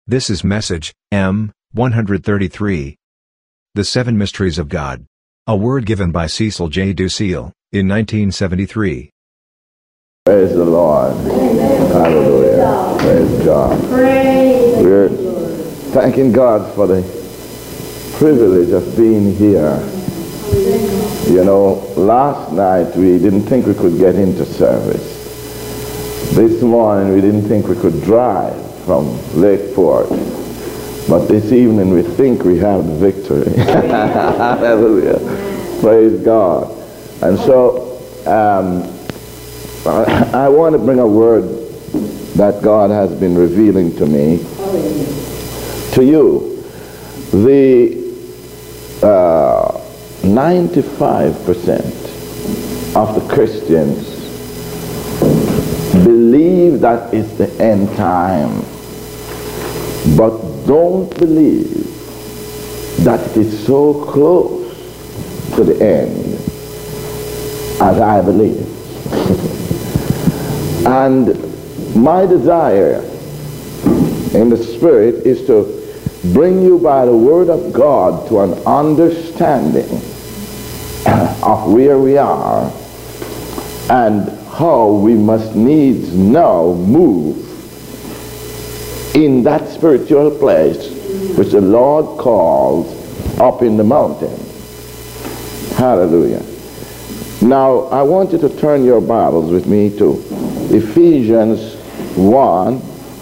This is Message, M. 133. The Seven Mysteries of God. A word given by Cecil J. Ducille, in 1973. Praise the Lord. Hallelujah. Praise God. We're thanking God for the privilege of being here. You know, last night we didn't think we could get into service. This morning we didn't think we could drive from Lakeport. But this evening we think we have the victory. Hallelujah. Praise God. And so I want to bring a word that God has been revealing to me, to you. The 95% of the Christians believe that it's the end time, but don't believe that it is so close to the end as I believe. And my desire in the Spirit is to bring you by the Word of God to an understanding of where we are and how we must needs now move in that spiritual place which the Lord calls up in the mountain. Hallelujah. Now, I want you to turn your Bibles with me to Ephesians 1,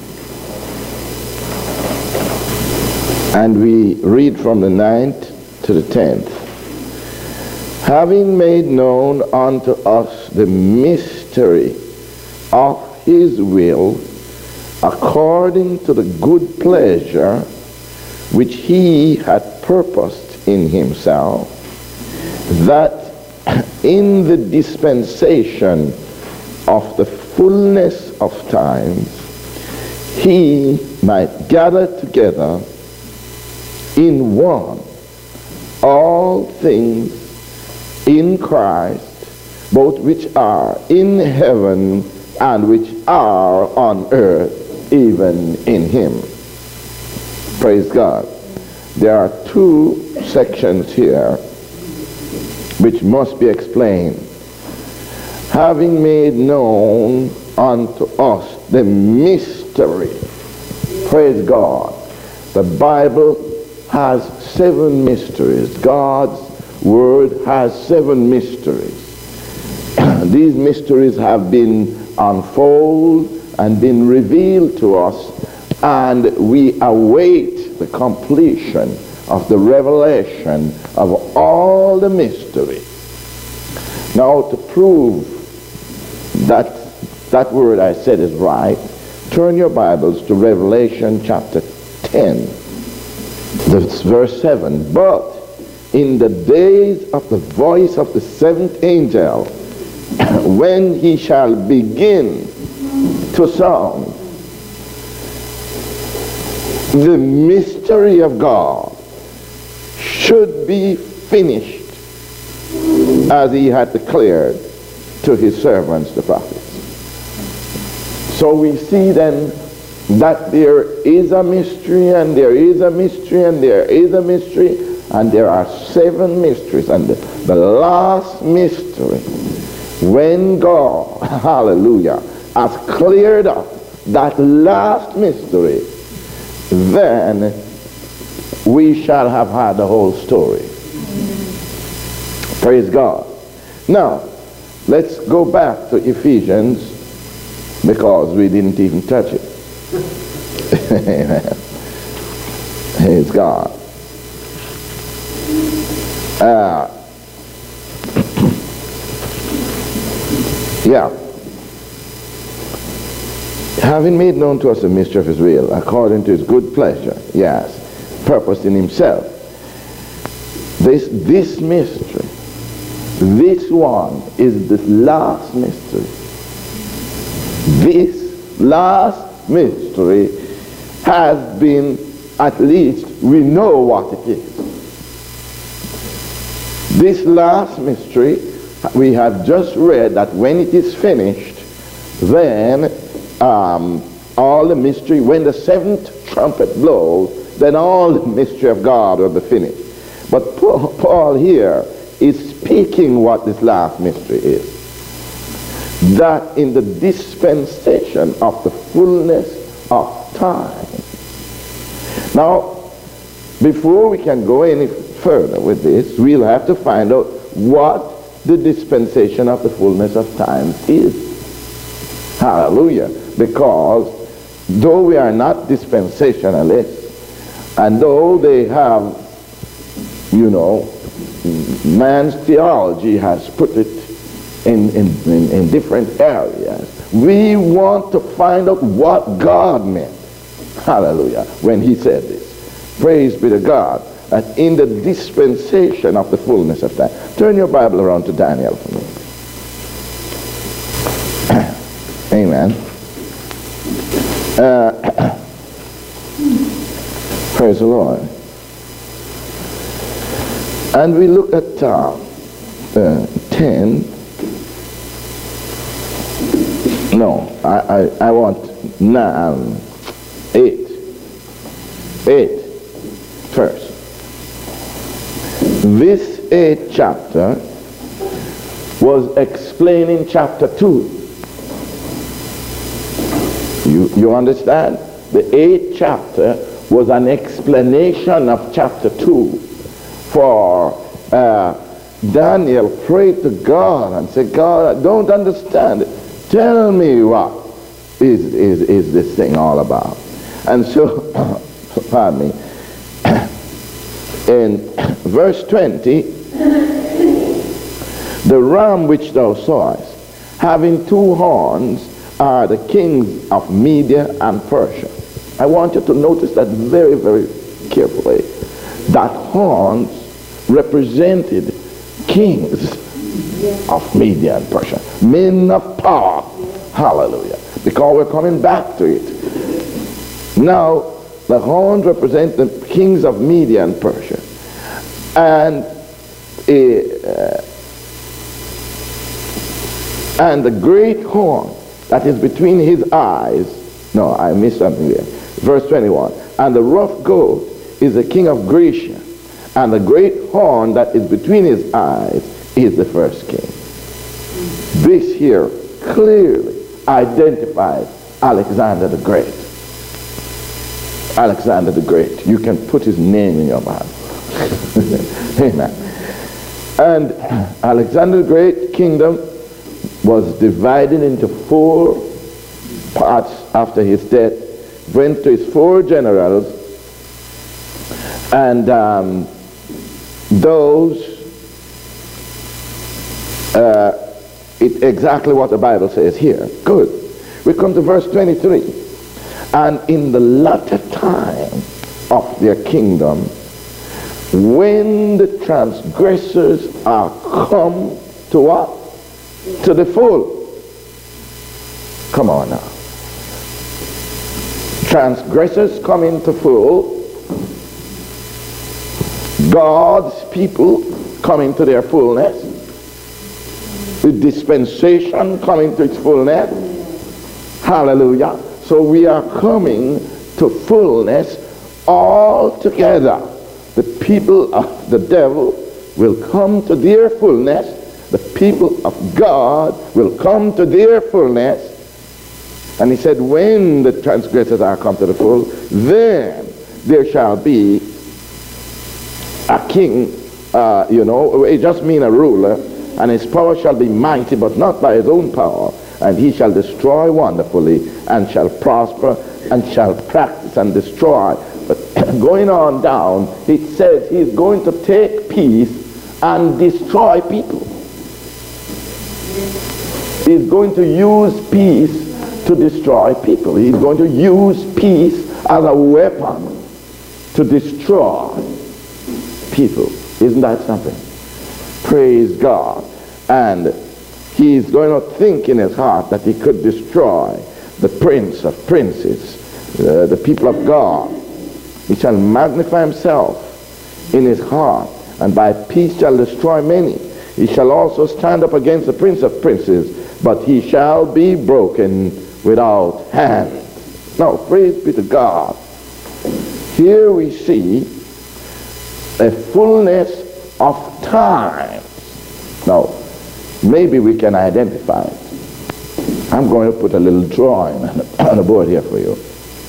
and we read from the 9th to the 10th. Having made known unto us the mystery of his will, according to the good pleasure which he had purposed in himself, that in the dispensation of the fullness of times he might gather together in one all things in Christ, both which are in heaven and which are on earth, even in him. Praise God. There are two sections here which must be explained. Having made known unto us the mystery. Praise God. The Bible has 7 mysteries. God's Word has 7 mysteries. These mysteries have been unfolded and been revealed to us, and we await the completion of the revelation of all the mystery. Now, to prove that that word I said is right, turn your Bibles to Revelation chapter 10. That's verse 7. But in the days of the voice of the 7th angel, when he shall begin to sound, the mystery of God should be finished as he had declared to his servants the prophets. So we see then that there is a mystery, and there is a mystery, and there is a mystery, and there are 7 mysteries. And the last mystery, when God, hallelujah, has cleared up that last mystery, then we shall have had the whole story. Praise God. Now, let's go back to Ephesians, because we didn't even touch it. Amen. Praise God. Yeah. Having made known to us the mystery of his will, according to his good pleasure, yes, purpose in himself. This mystery, this one is the last mystery. This last mystery has been, at least we know what it is. This last mystery, we have just read that when it is finished, then all the mystery, when the 7th trumpet blows, then all the mystery of God will be finished. But Paul here is speaking what this last mystery is. That in the dispensation of the fullness of time. Now, before we can go any further with this, we'll have to find out what the dispensation of the fullness of time is. Hallelujah. Because though we are not dispensationalists, and though they have, you know, man's theology has put it in different areas, we want to find out what God meant. Hallelujah. When he said this. Praise be to God. And in the dispensation of the fullness of time. Turn your Bible around to Daniel for me. Amen. Praise the Lord. And we look at 10. No, I want 8 first. This 8th chapter was explaining chapter 2. You understand? The 8th chapter was an explanation of chapter 2. For Daniel prayed to God and said, God, I don't understand it. Tell me what is this thing all about. And so, pardon me, in verse 20, the ram which thou sawest, having 2 horns, are the kings of Media and Persia. I want you to notice that very, very carefully. That horns represented kings of Media and Persia, men of power. Hallelujah. Because we're coming back to it. Now, the horns represent the kings of Media and Persia. And the great horn that is between his eyes, no, I missed something there. Verse 21, and the rough goat is the king of Grecia, and the great horn that is between his eyes is the first king. This here clearly identifies Alexander the Great. Alexander the Great. You can put his name in your Bible. Amen. And Alexander the Great kingdom was divided into 4 parts after his death. Went to his 4 generals, and those exactly what the Bible says here. Good. We come to verse 23. And in the latter time of their kingdom, when the transgressors are come to what? To the full. Come on now. Transgressors come into full. God's people come into their fullness. The dispensation coming to its fullness. Hallelujah. So we are coming to fullness all together. The people of the devil will come to their fullness. The people of God will come to their fullness. And he said, when the transgressors are come to the full, then there shall be a king, it just means a ruler, and his power shall be mighty, but not by his own power. And he shall destroy wonderfully, and shall prosper, and shall practice and destroy. But going on down, it says he's going to take peace and destroy people. He's going to use peace to destroy people. He's going to use peace as a weapon to destroy people. Isn't that something? Praise God. And he's going to think in his heart that he could destroy the prince of princes, the people of God. He shall magnify himself in his heart, and by peace shall destroy many. He shall also stand up against the prince of princes, but he shall be broken without hand. Now, praise be to God. here we see a fullness of time. Now, maybe we can identify it. I'm going to put a little drawing on the board here for you.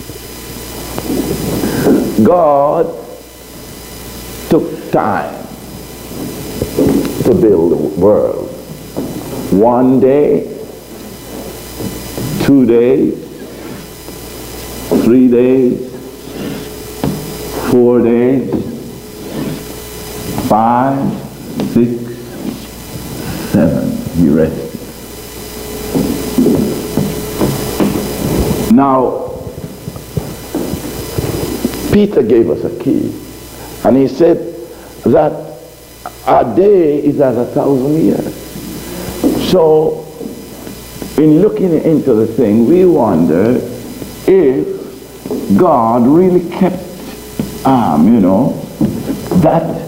God took time to build the world. 1 day, 2 days, 3 days, 4 days, 5, 6, 7. He rested. Now, Peter gave us a key, and he said that a day is as 1,000 years. So, in looking into the thing, we wonder if God really kept, that.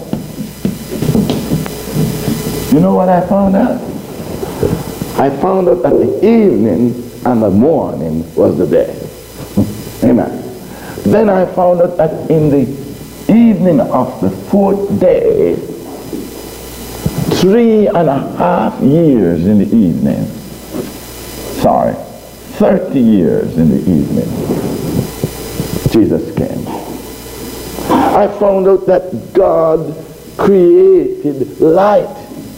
You know what I found out? I found out that the evening and the morning was the day. Amen. Then I found out that in the evening of the 4th day, 3.5 years in the evening. 30 years in the evening. Jesus came. I found out that God created light.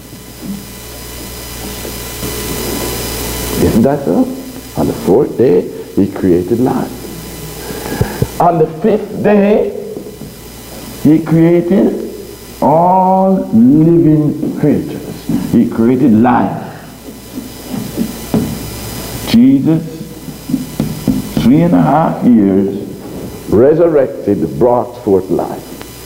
Isn't that so? On the 4th day, he created light. On the 5th day, he created all living creatures. He created life. Jesus, 3.5 years, resurrected, brought forth life.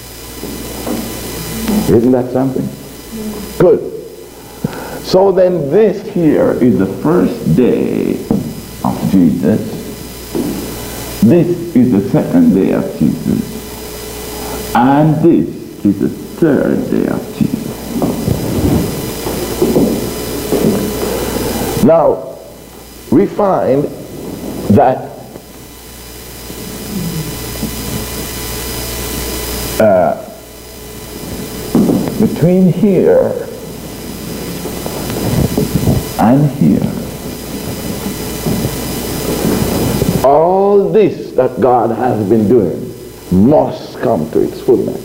Isn't that something? Good. So then this here is the first day of Jesus. This is the second day of Jesus. And this is the third day of Jesus. Now, we find that between here and here, all this that God has been doing must come to its fullness.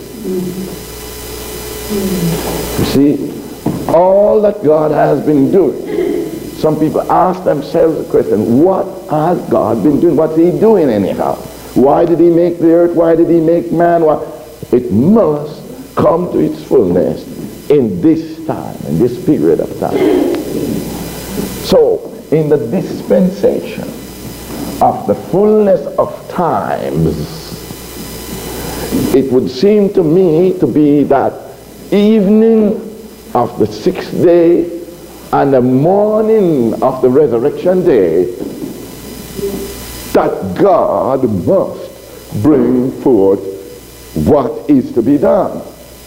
You see, all that God has been doing. Some people ask themselves the question, what has God been doing? What's he doing anyhow? Why did he make the earth? Why did he make man? Why? It must come to its fullness in this time, in this period of time. So, in the dispensation of the fullness of times, it would seem to me to be that evening of the 6th day and the morning of the resurrection day that God must bring forth what is to be done.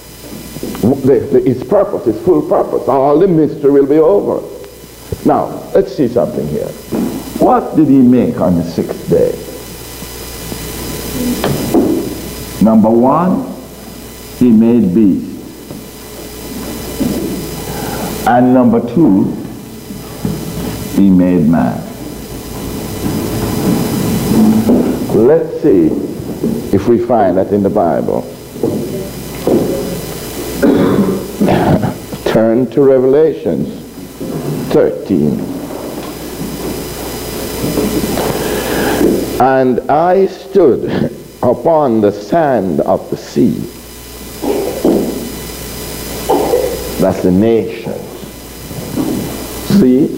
His purpose, his full purpose, all the mystery will be over. Now, let's see something here. What did he make on the 6th day? Number 1, he made beasts. And number 2, he made man. Let's see if we find that in the Bible. Turn to Revelations 13. And I stood upon the sand of the sea. That's the nations. See?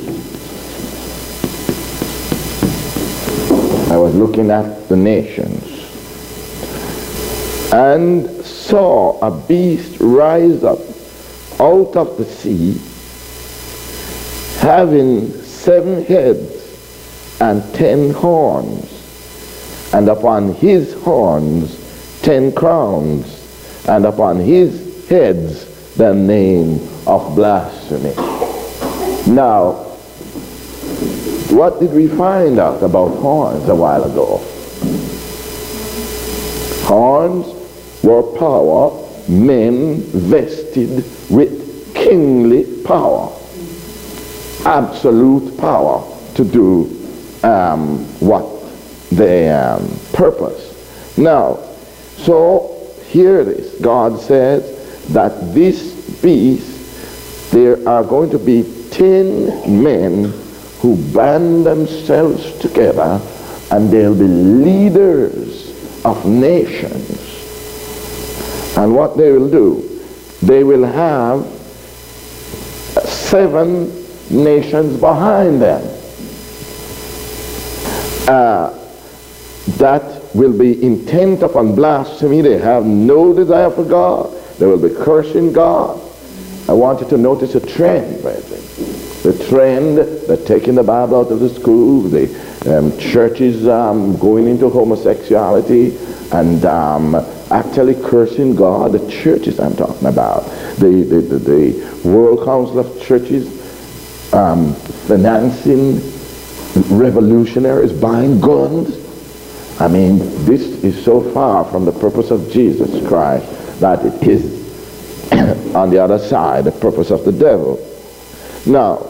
I was looking at the nations. And saw a beast rise up out of the sea, having 7 heads and 10 horns, and upon his horns 10 crowns, and upon his heads the name of blasphemy. Now, what did we find out about horns a while ago? Horns were power, men vested with kingly power, absolute power to do what they purpose. Now, so here it is. God says that this beast, there are going to be 10 men who band themselves together, and they'll be leaders of nations. And what they will do, they will have 7 nations behind them that will be intent upon blasphemy. They have no desire for God. They will be cursing God. I want you to notice a trend, brethren. The trend, they're taking the Bible out of the schools, the churches going into homosexuality and actually cursing God. The churches I'm talking about, the World Council of Churches financing revolutionaries, buying guns. I mean, this is so far from the purpose of Jesus Christ that it is on the other side, the purpose of the devil. Now,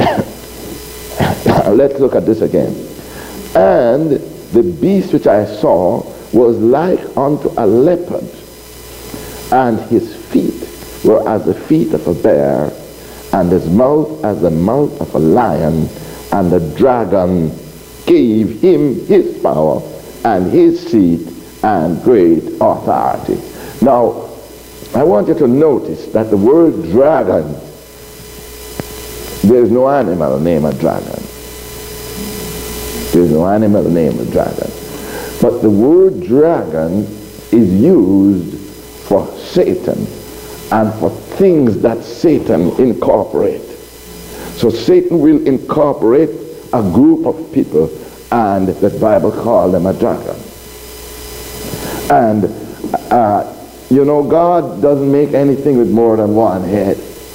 let's look at this again. And the beast which I saw was like unto a leopard, and his feet were as the feet of a bear, and his mouth as the mouth of a lion, and the dragon gave him his power and his seat and great authority. Now, I want you to notice that the word dragon, there is no animal named a dragon. There is no animal named a dragon. But the word dragon is used for Satan and for things that Satan incorporates. So Satan will incorporate a group of people, and the Bible calls them a dragon. And you know, God doesn't make anything with more than one head.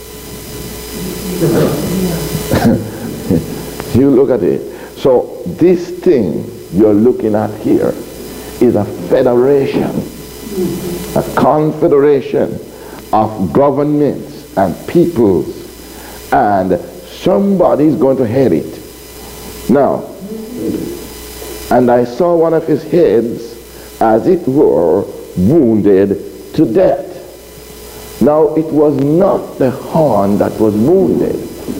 You look at it. So this thing you're looking at here is a federation, a confederation of governments and peoples, and somebody's going to head it. Now, and I saw one of his heads, as it were, wounded to death. Now, it was not the horn that was wounded.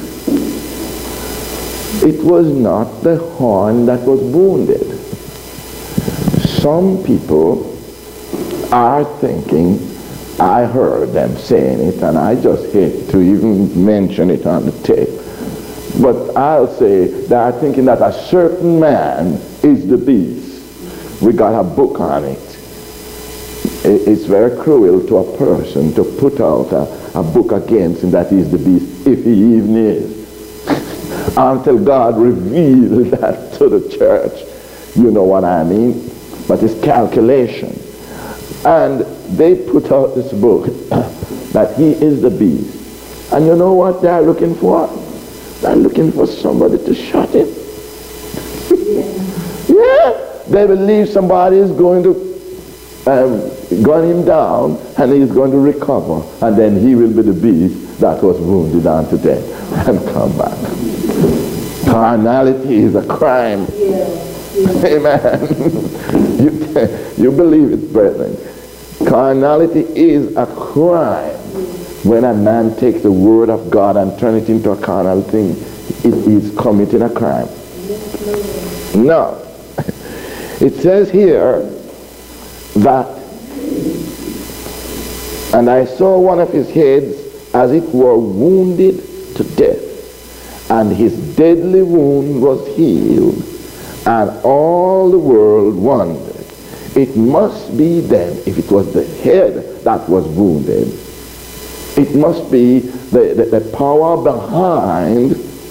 It was not the horn that was wounded. Some people are thinking, I heard them saying it, and I just hate to even mention it on the tape, but I'll say they are thinking that a certain man is the beast. We got a book on it. It's very cruel to a person to put out a book against him that he's the beast, if he even is. Until God revealed that to the church. You know what I mean? But it's calculation. And they put out this book that he is the beast. And you know what they're looking for? They're looking for somebody to shut him. Yeah. They believe somebody is going to gun him down, and he's going to recover, and then he will be the beast that was wounded unto death and come back. Carnality is a crime. Amen. You believe it, brethren. Carnality is a crime. When a man takes the word of God and turns it into a carnal thing, it is committing a crime. No. It says here that, and I saw one of his heads as it were wounded to death, and his deadly wound was healed, and all the world wondered. It must be then, if it was the head that was wounded, it must be the power behind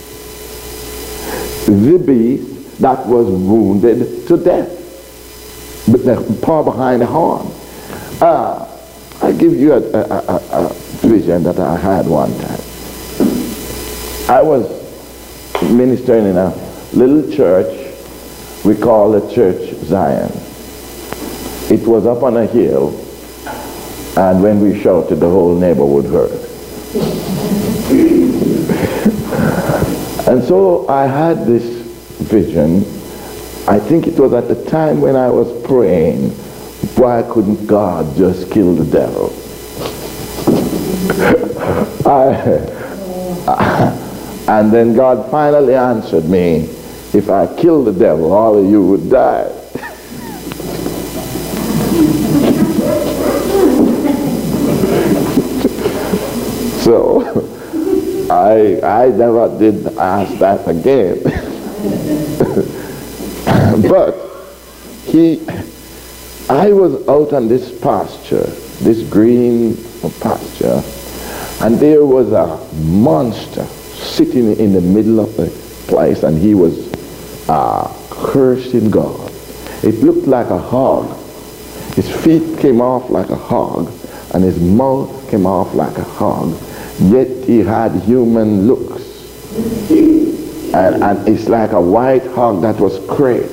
the beast that was wounded to death. But the power behind the horn. I give you a vision that I had one time. I was ministering in a little church we call the Church Zion. It was up on a hill, and when we shouted, the whole neighborhood heard. And so I had this vision. I think it was at the time when I was praying, why couldn't God just kill the devil? And then God finally answered me, if I kill the devil, all of you would die. So I never did ask that again. But I was out on this pasture, this green pasture, and there was a monster sitting in the middle of the place, and he was cursing God. It looked like a hog. His feet came off like a hog, and his mouth came off like a hog, yet he had human looks. And it's like a white hog that was craved.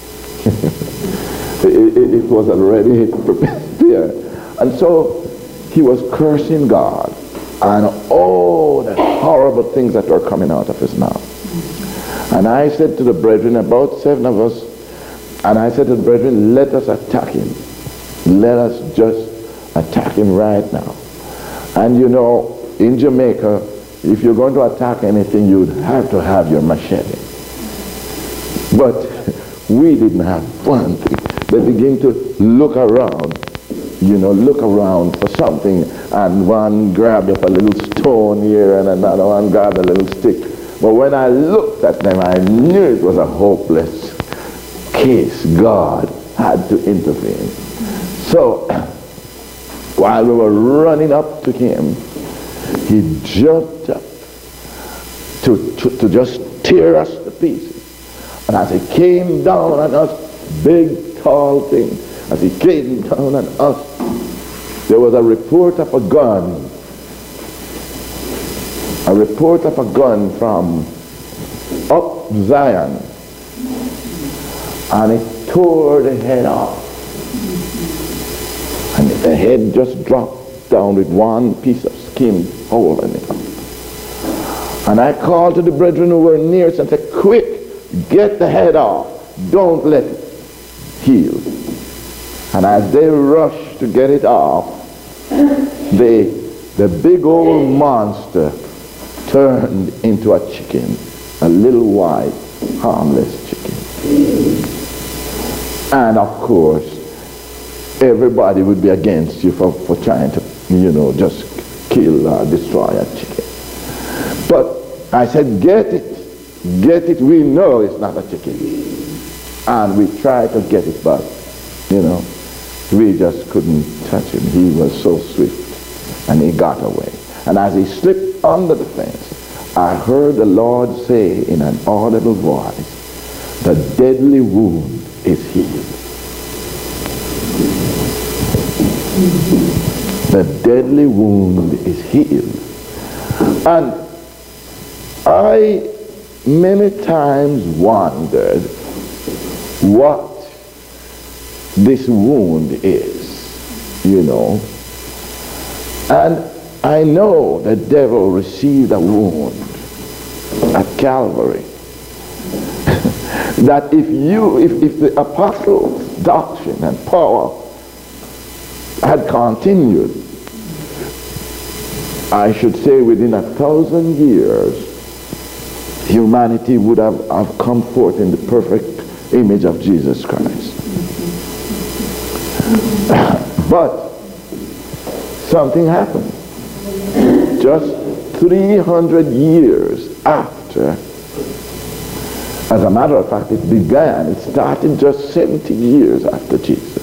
It was already prepared. And so he was cursing God, and all the horrible things that were coming out of his mouth. And I said to the brethren, about 7 of us, and I said to the brethren, let us attack him. Let us just attack him right now. And you know, in Jamaica, if you're going to attack anything, you'd have to have your machete. But we didn't have one thing. They begin to look around, look around for something, and one grabbed up a little stone here, and another one grabbed a little stick. But when I looked at them, I knew it was a hopeless case. God had to intervene. So, while we were running up to him, he jumped up to just tear us to pieces. And as he came down on us, big, tall thing, as he came down on us, there was a report of a gun. A report of a gun from up Zion. And it tore the head off. And the head just dropped down with one piece of skin hole in it. And I called to the brethren who were near and said, quick, get the head off. Don't let it heal. And as they rushed to get it off, the big old monster turned into a chicken, a little white, harmless chicken. And of course, everybody would be against you for trying to, just kill or destroy a chicken. But I said, get it, we know it's not a chicken. And we tried to get it, but, we just couldn't touch him. He was so swift, and he got away. And as he slipped under the fence, I heard the Lord say in an audible voice, the deadly wound is healed. The deadly wound is healed. And I many times wondered what this wound is, And I know the devil received a wound at Calvary. That if the apostles' doctrine and power had continued, I should say within 1,000 years, humanity would have come forth in the perfect image of Jesus Christ. But something happened. Just 300 years after, as a matter of fact, it started just 70 years after Jesus.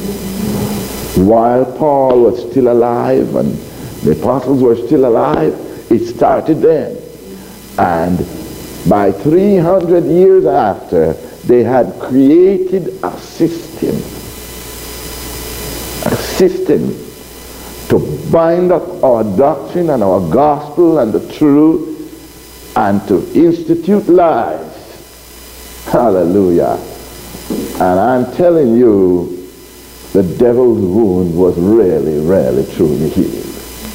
While Paul was still alive and the apostles were still alive, it started then. And by 300 years after, they had created a system to bind up our doctrine and our gospel and the truth and to institute lies. Hallelujah. And I'm telling you, the devil's wound was really, really, truly healed.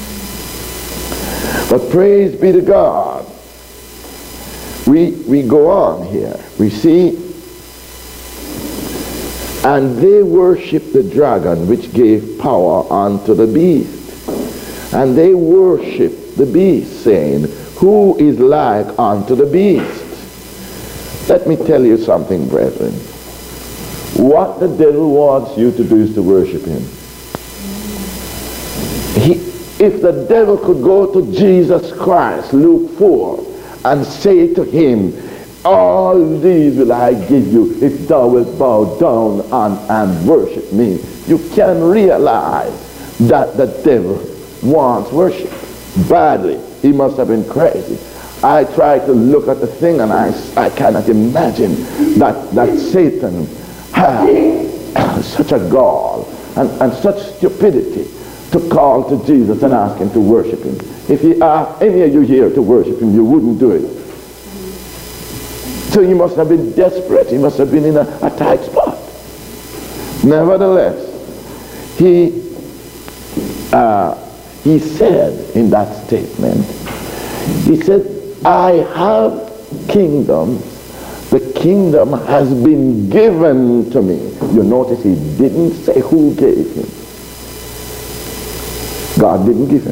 But praise be to God. We go on here. We see, and they worshiped the dragon which gave power unto the beast. And they worshiped the beast, saying, who is like unto the beast? Let me tell you something, brethren. What the devil wants you to do is to worship him. If the devil could go to Jesus Christ, Luke 4, and say to him, all these will I give you if thou wilt bow down and worship me, you can realize that the devil wants worship badly. He must have been crazy. I try to look at the thing and I cannot imagine that Satan had such a gall and such stupidity to call to Jesus and ask him to worship him. If he asked any of you here to worship him, you wouldn't do it. So he must have been desperate. He must have been in a tight spot. Nevertheless, he said in that statement, he said, I have kingdoms. The kingdom has been given to me. You notice he didn't say who gave him. God didn't give him.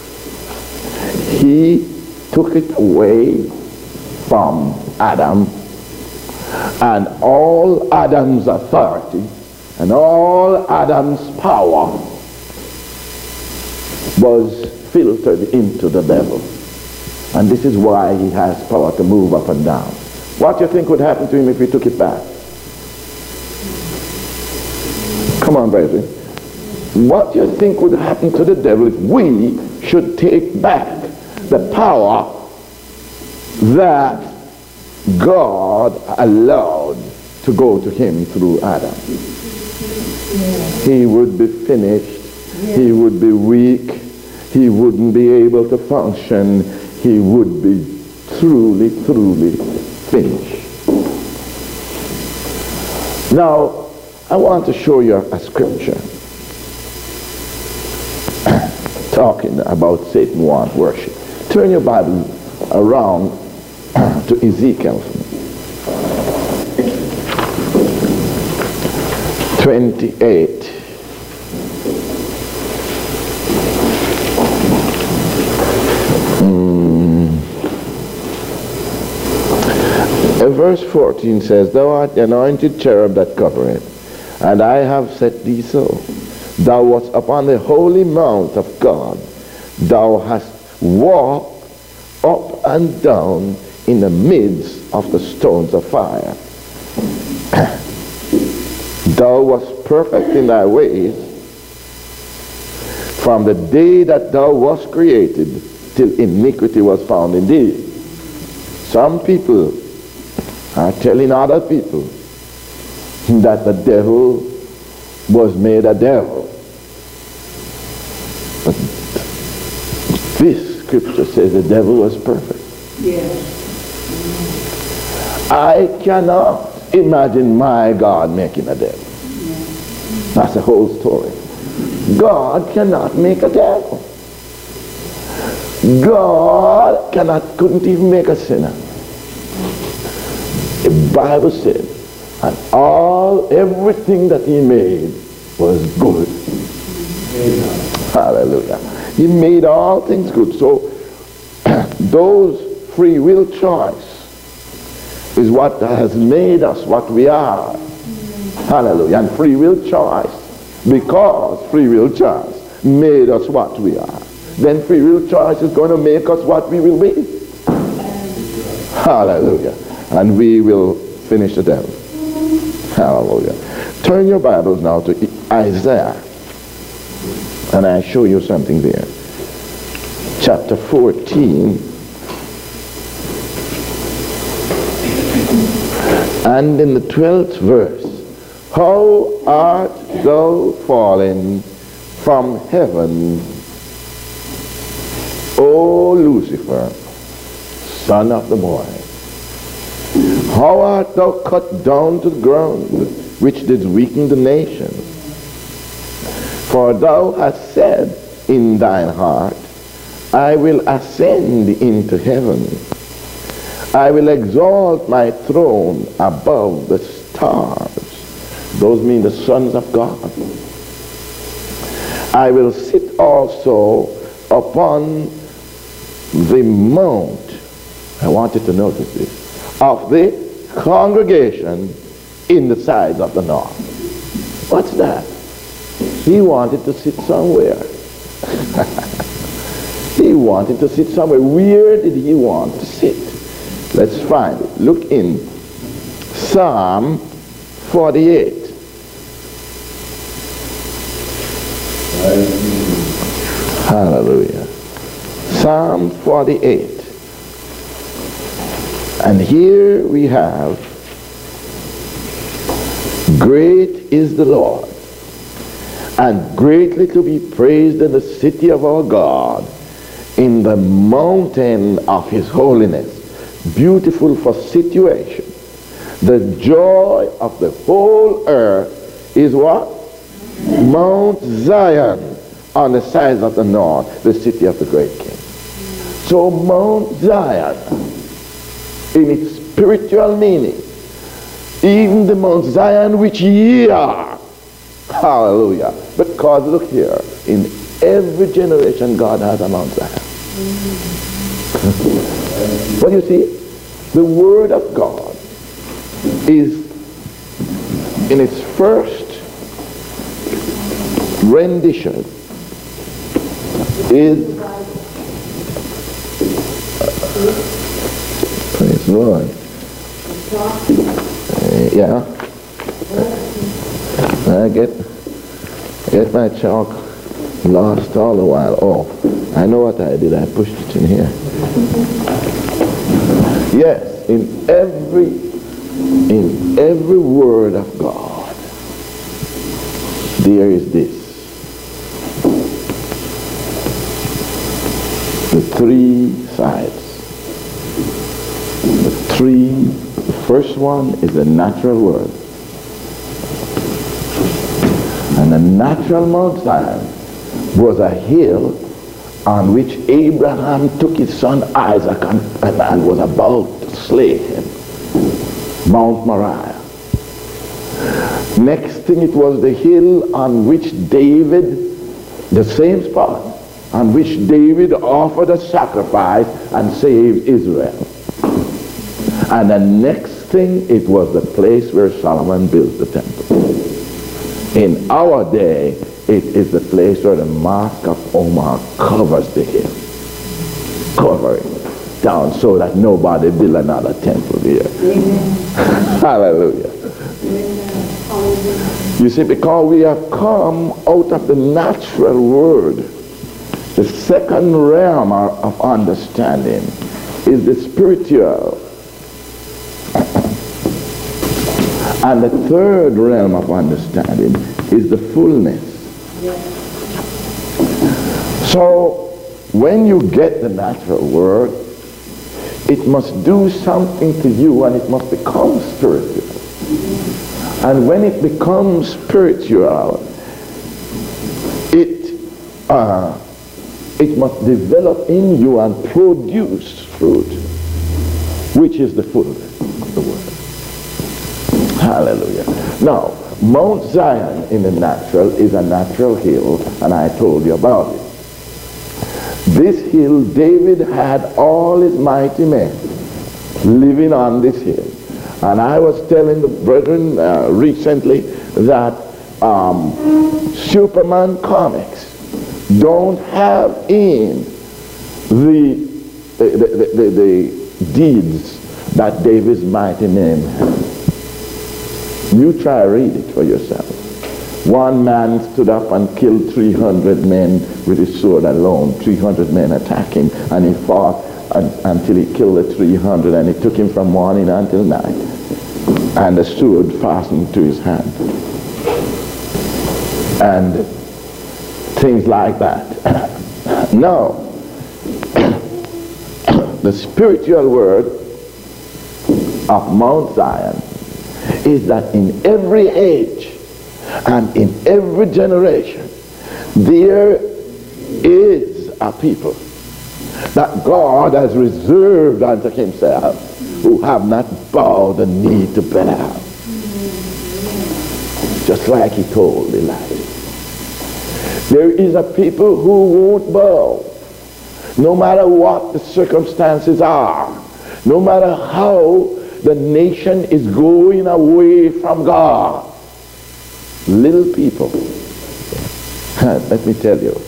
He took it away from Adam, and all Adam's authority and all Adam's power was filtered into the devil. And this is why he has power to move up and down. What do you think would happen to him if we took it back? Come on, brethren. What do you think would happen to the devil if we should take back the power that God allowed to go to him through Adam? He would be finished. He would be weak. He wouldn't be able to function. He would be truly, truly finished. Now, I want to show you a scripture talking about Satan wants worship. Turn your Bible around to Ezekiel 28. Verse 14 says, thou art the anointed cherub that covereth, and I have set thee so. Thou wast upon the holy mount of God. Thou hast walked up and down in the midst of the stones of fire. Thou wast perfect in thy ways from the day that thou wast created till iniquity was found in thee. Some people are telling other people that the devil was made a devil. But this scripture says the devil was perfect. Yes. I cannot imagine my God making a devil. That's the whole story. God cannot make a devil. God couldn't even make a sinner. The Bible said, and everything that he made was good. Hallelujah. He made all things good. So those free will choice is what has made us what we are. Hallelujah. And free will choice, because free will choice made us what we are, then free will choice is going to make us what we will be. Hallelujah. And we will finish the devil. Hallelujah. Turn your Bibles now to Isaiah, and I show you something there. Chapter 14. And in the 12th verse, how art thou fallen from heaven, O Lucifer, son of the morning? How art thou cut down to the ground, which did weaken the nation? For thou hast said in thine heart, I will ascend into heaven. I will exalt my throne above the stars. Those mean the sons of God. I will sit also upon the mount. I want you to notice this. Of the congregation in the sides of the north. What's that? He wanted to sit somewhere. He wanted to sit somewhere. Where did he want to sit? Let's find it. Look in Psalm 48. Hallelujah. Psalm 48. And here we have, great is the Lord, and greatly to be praised in the city of our God, in the mountain of his holiness. Beautiful for situation. The joy of the whole earth is what? Mount Zion on the sides of the north, the city of the great king. So Mount Zion, in its spiritual meaning, even the Mount Zion which ye are. Hallelujah. Because look here, in every generation God has a Mount Zion. What do you see? The Word of God is in its first rendition is praise the Lord. Yeah. I get my chalk lost all the while. Oh, I know what I did. I pushed it in here. Yes, in every word of God, there is this. The three sides. The first one is the natural word. And the natural Mount Zion was a hill on which Abraham took his son Isaac and was about to slay him. Mount Moriah. Next thing, it was the hill on which David, the same spot, on which David offered a sacrifice and saved Israel. And the next thing, it was the place where Solomon built the temple. In our day, it is the place where the Mosque of Omar covers the hill. Covering down so that nobody build another temple here. Hallelujah. You see, because we have come out of the natural word, the second realm of understanding is the spiritual. And the third realm of understanding is the fullness. So when you get the natural word, it must do something to you and it must become spiritual. And when it becomes spiritual, it must develop in you and produce fruit, which is the fullness of the word. Hallelujah. Now, Mount Zion in the natural is a natural hill, and I told you about it. This hill, David had all his mighty men living on this hill. And I was telling the brethren recently that Superman comics don't have in the deeds that David's mighty men had. You try read it for yourself. One man stood up and killed 300 men with his sword alone. 300 men attacking, and he fought until he killed the 300, and it took him from morning until night. And the sword fastened to his hand. And things like that. Now, the spiritual word of Mount Zion is that in every age and in every generation There is a people that God has reserved unto himself, who have not bowed the knee to Baal. Just like he told Elijah. There is a people who won't bow, no matter what the circumstances are, no matter how the nation is going away from God. Little people. Let me tell you,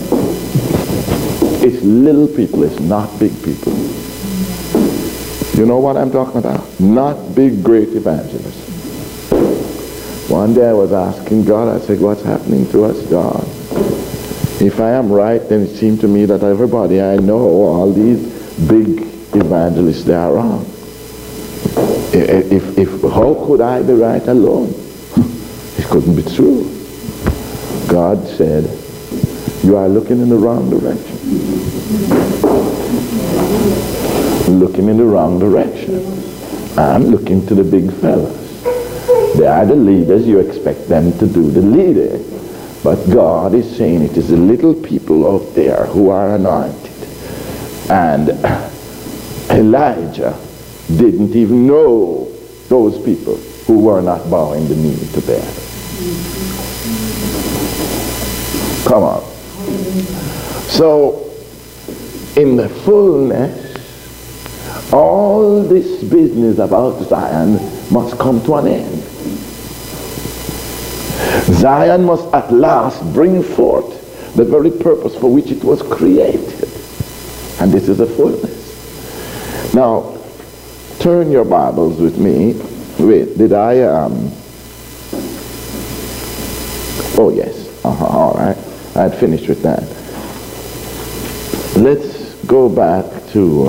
it's little people, it's not big people. You know what I'm talking about? Not big, great evangelists. One day I was asking God, I said, what's happening to us, God? If I am right, then it seemed to me that everybody I know, all these big evangelists, they are wrong. How could I be right alone? It couldn't be true. God said, you are looking in the wrong direction. Looking in the wrong direction. I'm looking to the big fellas. They are the leaders. You expect them to do the leading. But God is saying it is the little people out there who are anointed. And Elijah didn't even know those people who were not bowing the knee to Baal. Come on. So, in the fullness, all this business about Zion must come to an end. Zion must at last bring forth the very purpose for which it was created. And this is the fullness. Now, turn your Bibles with me. Wait, did I, oh yes, all right. I had finished with that. Let's go back to,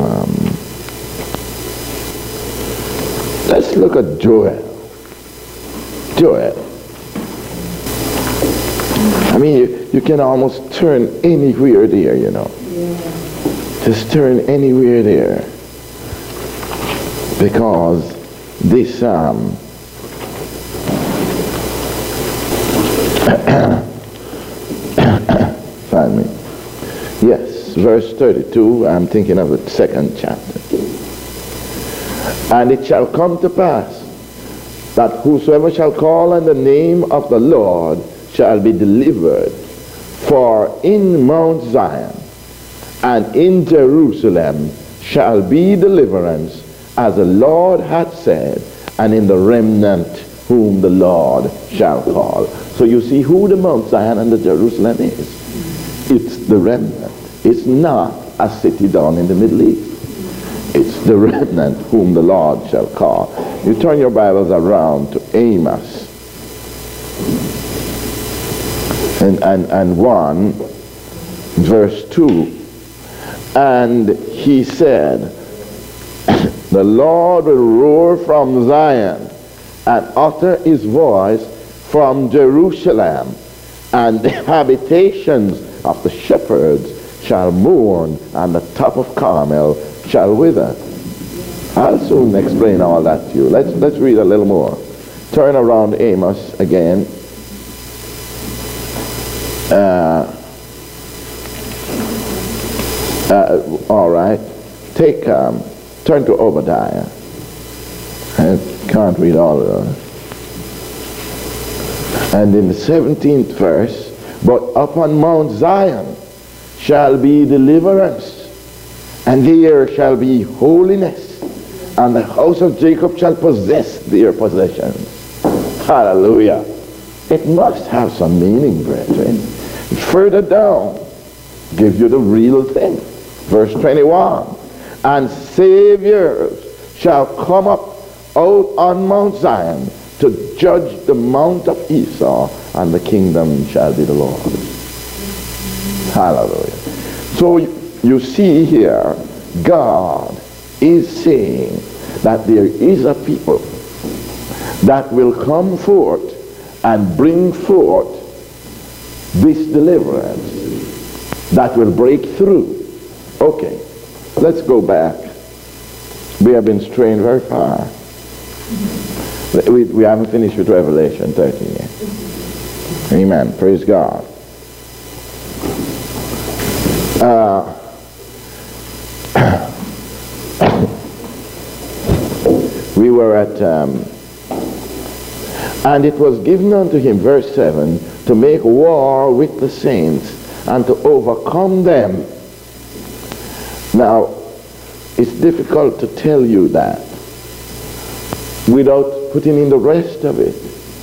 let's look at Joel. Joel. I mean, you can almost turn anywhere there, you know. Yeah. Just turn anywhere there. Because this find me. Yes, verse 32, I'm thinking of the 2nd chapter. And it shall come to pass that whosoever shall call on the name of the Lord shall be delivered. For in Mount Zion and in Jerusalem shall be deliverance, as the Lord hath said, and in the remnant whom the Lord shall call. So you see who the Mount Zion and the Jerusalem is. It's the remnant. It's not a city down in the Middle East. It's the remnant whom the Lord shall call. You turn your Bibles around to Amos and 1, verse 2. And he said, the Lord will roar from Zion and utter his voice from Jerusalem, and the habitations of the shepherds shall mourn, and the top of Carmel shall wither. I'll soon explain all that to you. Let's read a little more. Turn around Amos again. All right. Take turn to Obadiah. I can't read all of those. And in the 17th verse, but upon Mount Zion shall be deliverance, and there shall be holiness, and the house of Jacob shall possess their possessions. Hallelujah. It must have some meaning, brethren. Further down, gives you the real thing. Verse 21, and saviors shall come up out on Mount Zion to judge the mount of Esau, and the kingdom shall be the Lord's. Hallelujah. So you see here, God is saying that there is a people that will come forth and bring forth this deliverance that will break through. Okay, let's go back. We have been straying very far. We haven't finished with Revelation 13 yet. Amen. Praise God. We were at, and it was given unto him, verse 7, to make war with the saints and to overcome them. Now, it's difficult to tell you that without putting in the rest of it.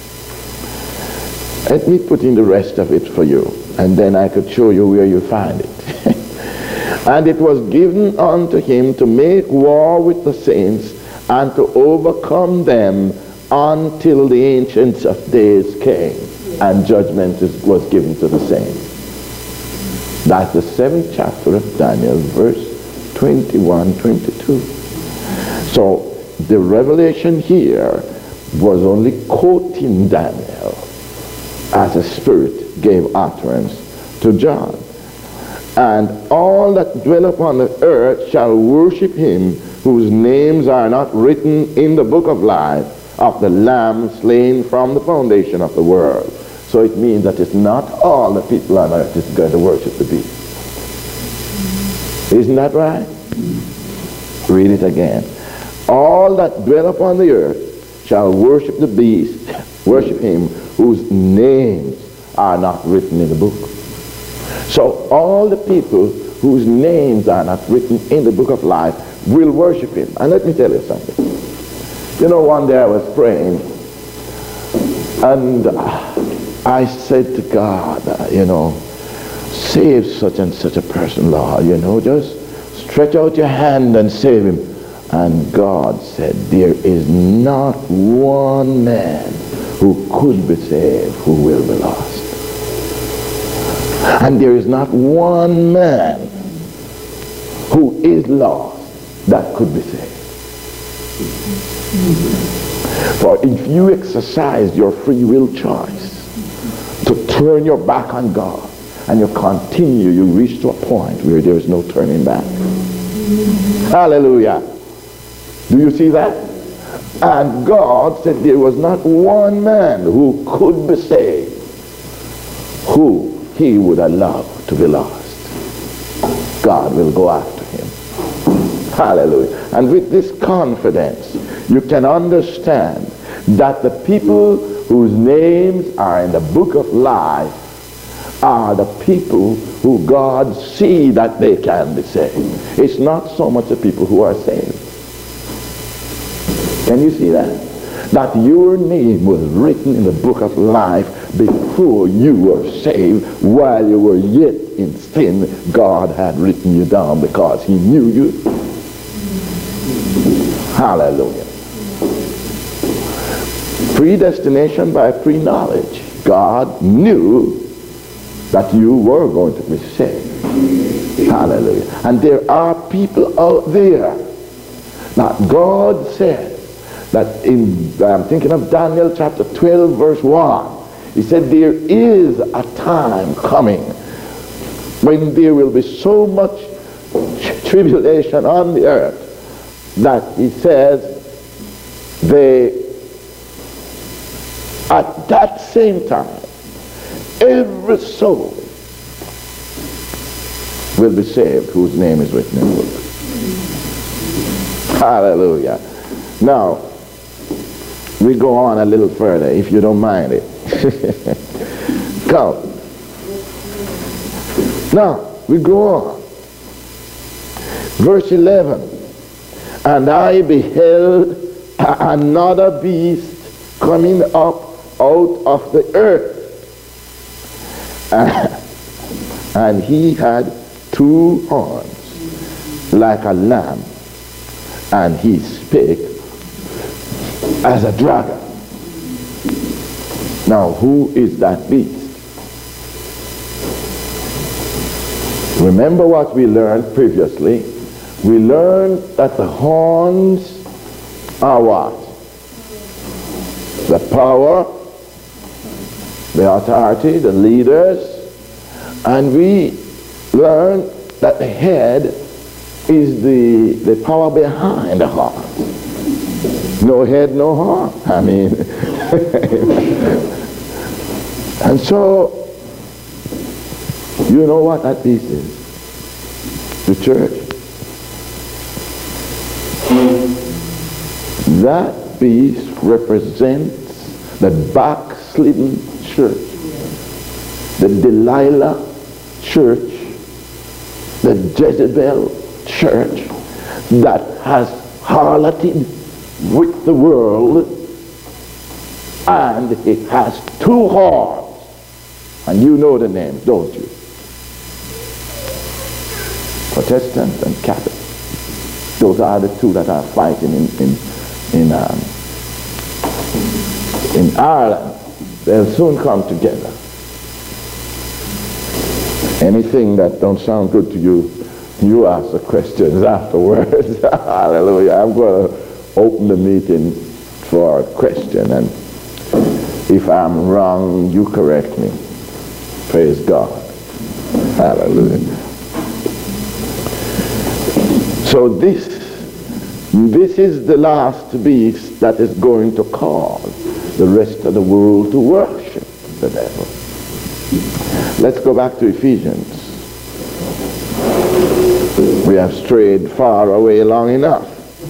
Let me put in the rest of it for you, and then I could show you where you find it. And it was given unto him to make war with the saints and to overcome them until the ancients of days came, and judgment was given to the saints. That's the 7th chapter of Daniel, verse 21, 22. So the revelation here was only quoting Daniel as the Spirit gave utterance to John. And all that dwell upon the earth shall worship him whose names are not written in the book of life of the Lamb slain from the foundation of the world. So it means that it's not all the people on earth is going to worship the beast. Isn't that right? Read it again. All that dwell upon the earth shall worship the beast, worship him whose names are not written in the book. So all the people whose names are not written in the book of life will worship him. And let me tell you something. You know, one day I was praying, and I said to God, save such and such a person, Lord, just stretch out your hand and save him. And God said, there is not one man who could be saved who will be lost. And there is not one man who is lost that could be saved. For if you exercise your free will choice to turn your back on God, and you continue, you reach to a point where there is no turning back. Hallelujah. Do you see that? And God said there was not one man who could be saved who he would allow to be lost. God will go after him. Hallelujah. And with this confidence, you can understand that the people whose names are in the book of life are the people who God see that they can be saved. It's not so much the people who are saved. Can you see that? That your name was written in the book of life before you were saved. While you were yet in sin, God had written you down because he knew you. Hallelujah. Predestination by pre-knowledge. God knew that you were going to be saved. Hallelujah. And there are people out there that God said that I'm thinking of Daniel chapter 12 verse 1. He said there is a time coming when there will be so much tribulation on the earth that he says at that same time every soul will be saved whose name is written in the book. Hallelujah. Now, we go on a little further, if you don't mind it. Come. Now, we go on. Verse 11. And I beheld another beast coming up out of the earth. And he had 2 horns like a lamb, and he spake as a dragon. Now, who is that beast? Remember what we learned previously. We learned that the horns are what? The power, the authority, the leaders. And we learned that the head is the power behind the horn. No head, no horn. I mean, and so, you know what that beast is? the church. That beast represents the backslidden church, the Delilah church, the Jezebel church that has harloted with the world, and it has two horns, and you know the names, don't you? Protestant and Catholic. Those are the two that are fighting in Ireland. They'll soon come together. Anything that don't sound good to you, you ask the questions afterwards. Hallelujah. I'm going to open the meeting for a question, and if I'm wrong, you correct me. Praise God. Hallelujah. So this is the last beast that is going to cause the rest of the world to worship the devil. Let's go back to Ephesians. We have strayed far away long enough.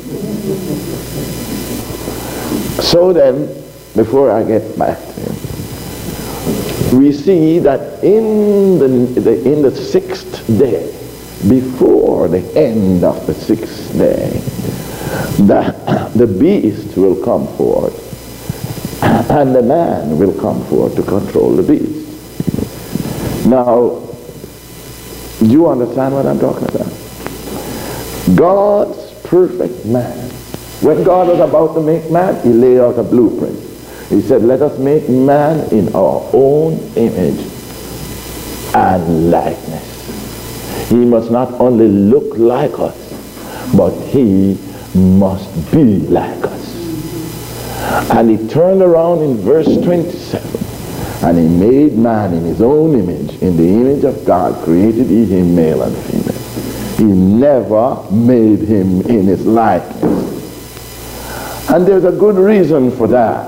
So then, before I get back to him, we see that in the sixth day, before the end of the sixth day, that the beast will come forth, and the man will come forth to control the beast. Now, do you understand what I'm talking about? God's perfect man. When God was about to make man, he laid out a blueprint. He said, let us make man in our own image and likeness. He must not only look like us, but he must be like us. And he turned around in verse 27, and he made man in his own image. In the image of God created he him, male and female. He never made him in his likeness. And there's a good reason for that.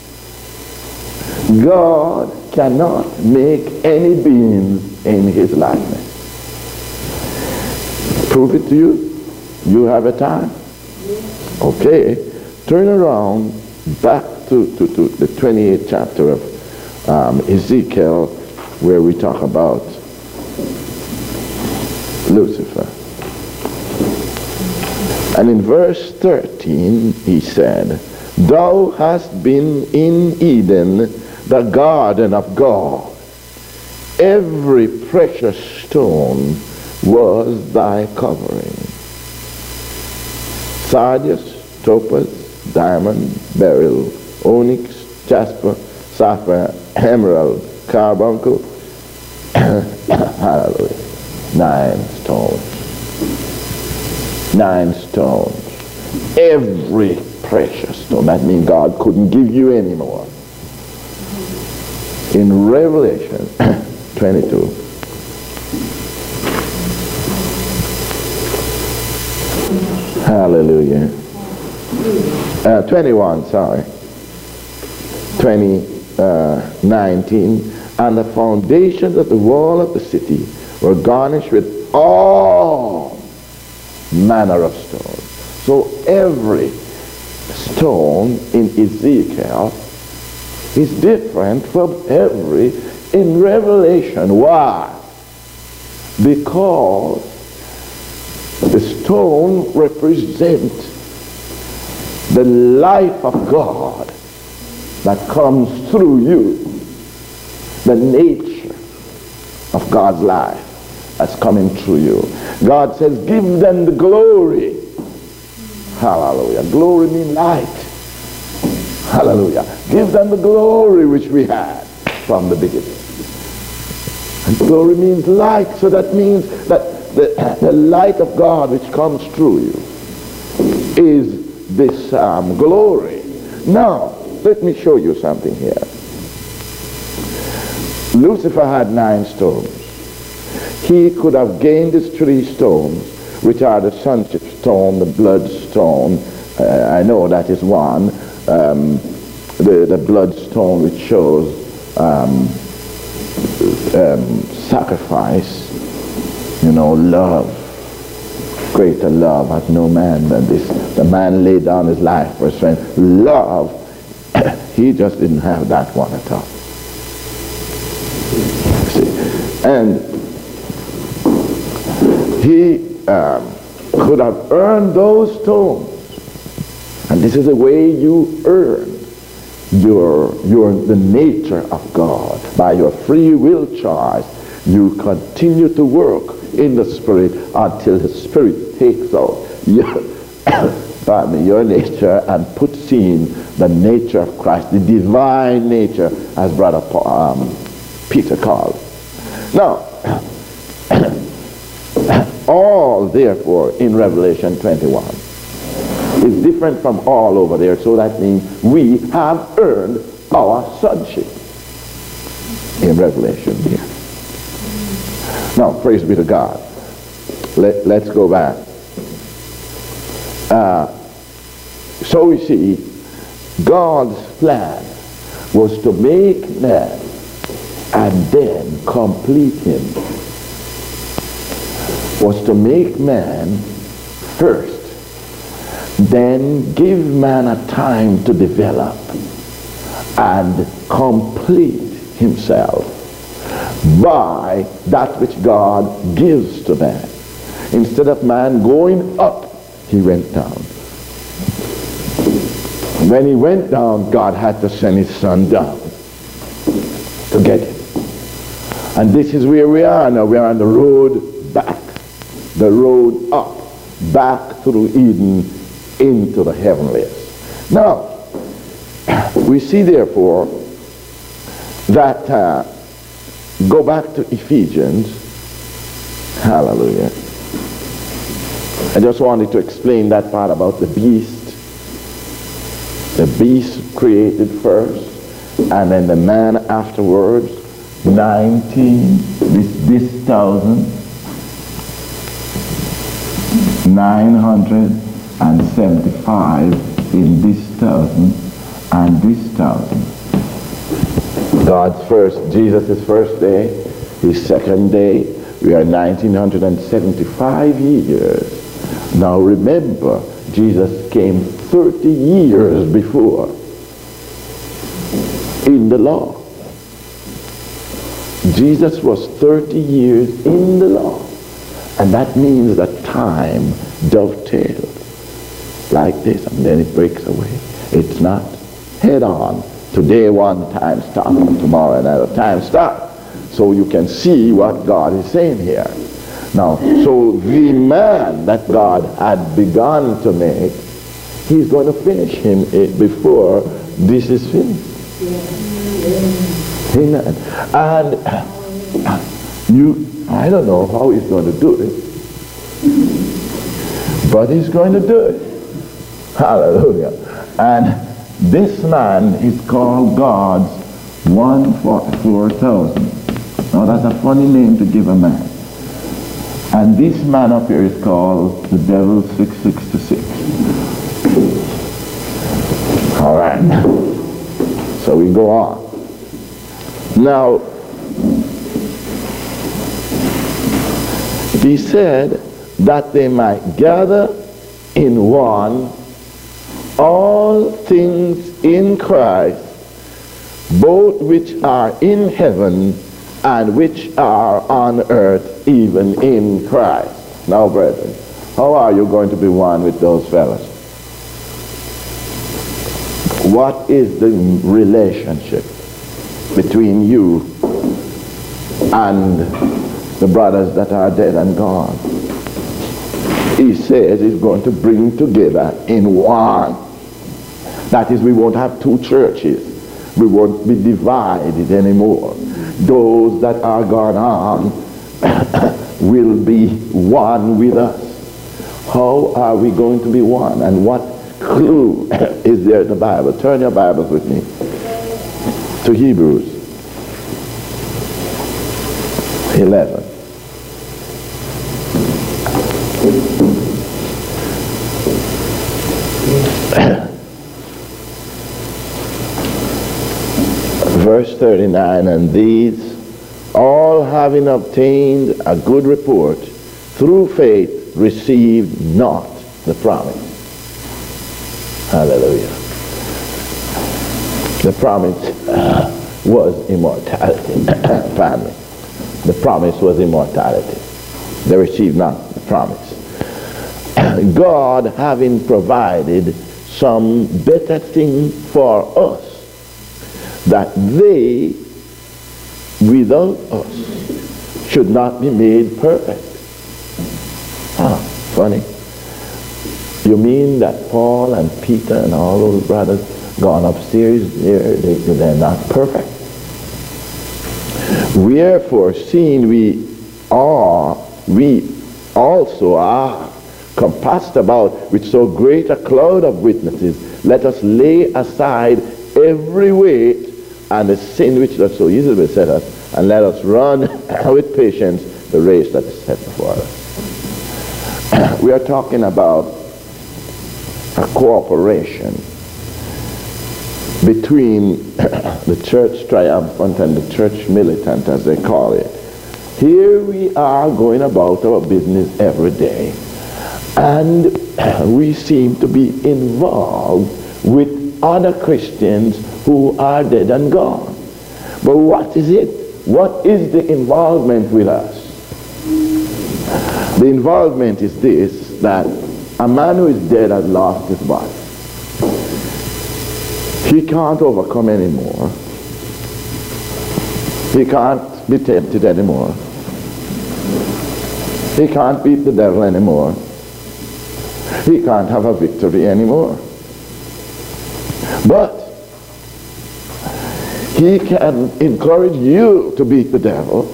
God cannot make any beings in his likeness. Prove it to you? You have a time? Okay. Turn around back to the 28th chapter of Ezekiel, where we talk about Lucifer. And in verse 13 he said, thou hast been in Eden, the garden of God. Every precious stone was thy covering. Sardius, topaz, diamond, beryl, onyx, jasper, sapphire, emerald, carbuncle. Hallelujah. 9 stones. 9 stones. Every precious stone. That means God couldn't give you any more. In Revelation 22, hallelujah. 21, sorry. 19. And the foundations of the wall of the city were garnished with all manner of stones. So every stone in Ezekiel is different from every in Revelation. Why? Because the stone represents the life of God that comes through you, the nature of God's life that's coming through you. God says, give them the glory. Hallelujah. Glory means light. Hallelujah. Give them the glory which we had from the beginning. And glory means light, so that means that the light of God which comes through you is this glory. Now, let me show you something here. Lucifer had 9 stones. He could have gained his 3 stones, which are the sonship stone, the blood stone. I know that is one. The blood stone, which shows sacrifice, love, Greater love hath no man than this. The man laid down his life for his friend. Love, he just didn't have that one at all. See? And he could have earned those stones. And this is the way you earn the nature of God. By your free will choice, you continue to work in the Spirit until the Spirit takes out your nature and puts in the nature of Christ, the divine nature, as Brother Peter called. Now, all therefore in Revelation 21 is different from all over there, so that means we have earned our sonship in Revelation here. Now, praise be to God. Let's go back. So we see God's plan was to make man and then complete him. Was to make man first, then give man a time to develop and complete himself by that which God gives to man. Instead of man going up, he went down. When he went down, God had to send his son down to get him. And this is where we are now. We are on the road back. The road up, back through Eden into the heavenlies. Now, we see therefore that, go back to Ephesians. Hallelujah. I just wanted to explain that part about the beast. The beast created first, and then the man afterwards. 975 in this thousand and this thousand. God's first, Jesus' first day, his second day, we are 1975 years. Now remember, Jesus came 30 years before in the law. Jesus was 30 years in the law. And that means that time dovetails like this, and then it breaks away. It's not head on. Today one time stop, tomorrow another time stop. So you can see what God is saying here. Now, so the man that God had begun to make, he's going to finish him before this is finished. Amen. And I don't know how he's going to do it, but he's going to do it. Hallelujah. And this man is called God's 144,000. Now that's a funny name to give a man. And this man up here is called the devil 666. All right. So we go on. Now, he said that they might gather in one all things in Christ, both which are in heaven and which are on earth, even in Christ. Now, brethren, how are you going to be one with those fellas? What is the relationship between you and the brothers that are dead and gone? He says he's going to bring together in one. That is, we won't have two churches. We won't be divided anymore. Those that are gone on will be one with us. How are we going to be one? And what clue is there in the Bible? Turn your Bibles with me to Hebrews 11. Verse 39, and these, all having obtained a good report, through faith received not the promise. Hallelujah. The promise was immortality. Pardon me. The promise was immortality. They received not the promise. God, having provided some better thing for us, that they without us should not be made perfect. Funny. You mean that Paul and Peter and all those brothers gone upstairs, they're not perfect? Wherefore, seeing we also are compassed about with so great a cloud of witnesses, let us lay aside every weight and the sin which does so easily beset us, and let us run with patience the race that is set before us. We are talking about a cooperation between the church triumphant and the church militant, as they call it. Here we are going about our business every day, and we seem to be involved with other Christians who are dead and gone. But what is it? What is the involvement with us? The involvement is this, that a man who is dead has lost his body. He can't overcome anymore. He can't be tempted anymore. He can't beat the devil anymore. He can't have a victory anymore. But he can encourage you to beat the devil.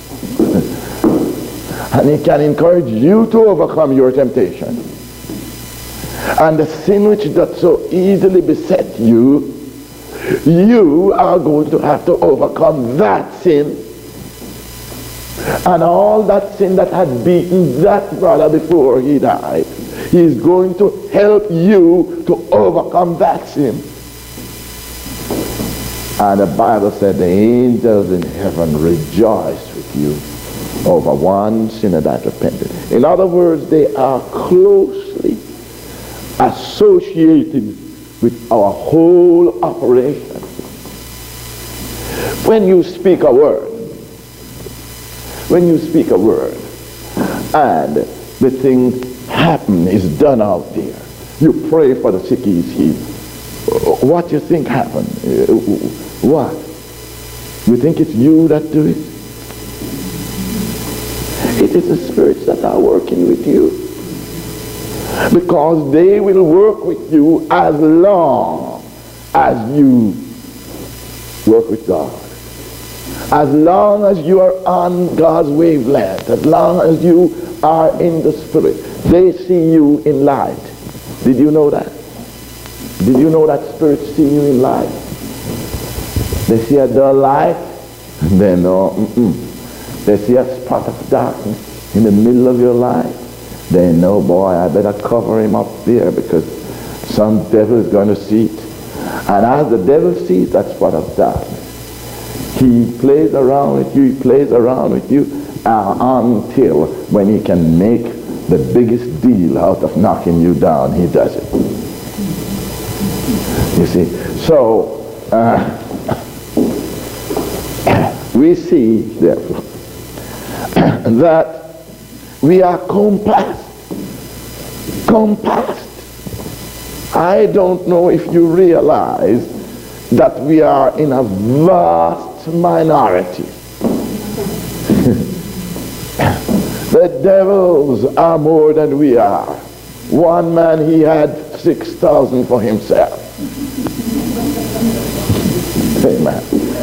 And he can encourage you to overcome your temptation. And the sin which doth so easily beset you, you are going to have to overcome that sin. And all that sin that had beaten that brother before he died, he is going to help you to overcome that sin. And the Bible said the angels in heaven rejoice with you over one sinner that repented. In other words, they are closely associated with our whole operation. When you speak a word, and the thing happen is done out there, you pray for the sick, he is healed. What you think happened? What? You think it's you that do it? It is the spirits that are working with you. Because they will work with you as long as you work with God. As long as you are on God's wavelength, as long as you are in the Spirit, they see you in light. Did you know that? Did you know that spirits see you in light? They see a dull light, they know, They see a spot of darkness in the middle of your life, they know, boy, I better cover him up there because some devil is going to see it. And as the devil sees that spot of darkness, he plays around with you, until when he can make the biggest deal out of knocking you down, he does it. You see, so we see, therefore, that we are compassed. I don't know if you realize that we are in a vast minority. The devils are more than we are. One man, he had 6,000 for himself. Amen.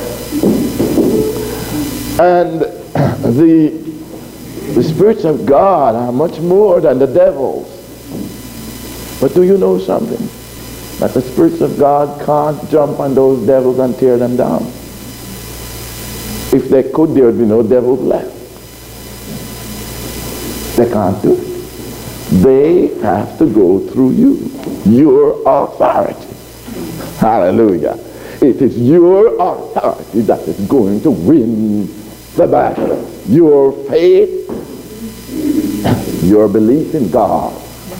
And the spirits of God are much more than the devils. But do you know something? That the spirits of God can't jump on those devils and tear them down. If they could, there would be no devils left. They can't do it. They have to go through you, your authority. Hallelujah. It is your authority that is going to win the battle. Your faith your belief in God.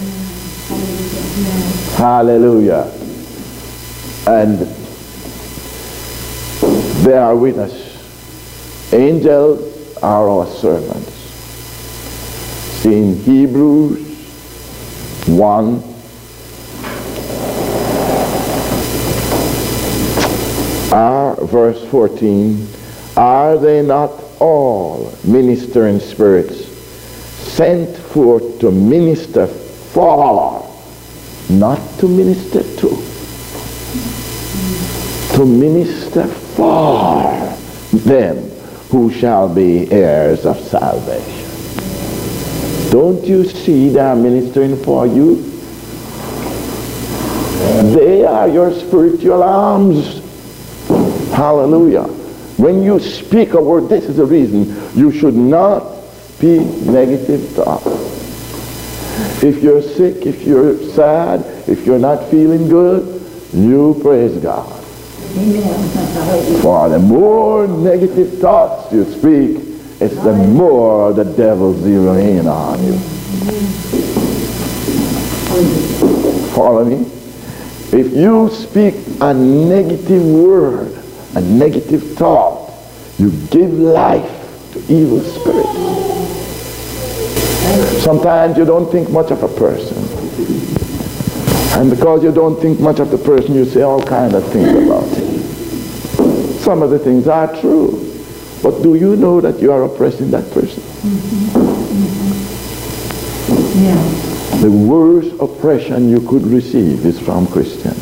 Hallelujah. And they are with us. Angels are our servants. See in Hebrews 1, verse 14, are they not all ministering spirits sent forth to minister for, not to minister to minister for them who shall be heirs of salvation. Don't you see they are ministering for you? They are your spiritual arms. Hallelujah. When you speak a word, this is the reason you should not speak negative thoughts. If you're sick, if you're sad, if you're not feeling good, you praise God. Amen. For the more negative thoughts you speak, it's the more the devil zeroing in on you. Follow me? If you speak a negative word, a negative thought, you give life to evil spirits. Sometimes you don't think much of a person. And because you don't think much of the person, you say all kinds of things about him. Some of the things are true. But do you know that you are oppressing that person? Yeah. The worst oppression you could receive is from Christians.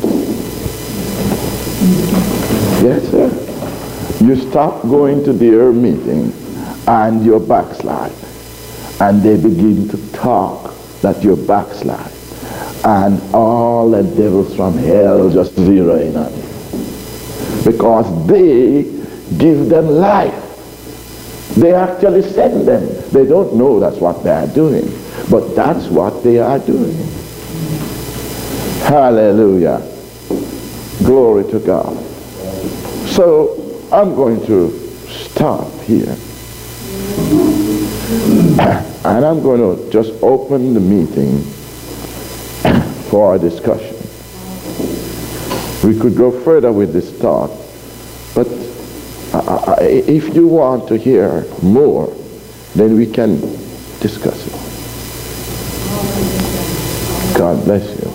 Yes, sir. You stop going to their meeting and you're backslide. And they begin to talk that you're backslide. And all the devils from hell just zero in on you. Because they give them life. They actually send them. They don't know that's what they are doing. But that's what they are doing. Hallelujah. Glory to God. So I'm going to stop here. And I'm going to just open the meeting for a discussion. We could go further with this thought, but if you want to hear more, then we can discuss it. God bless you.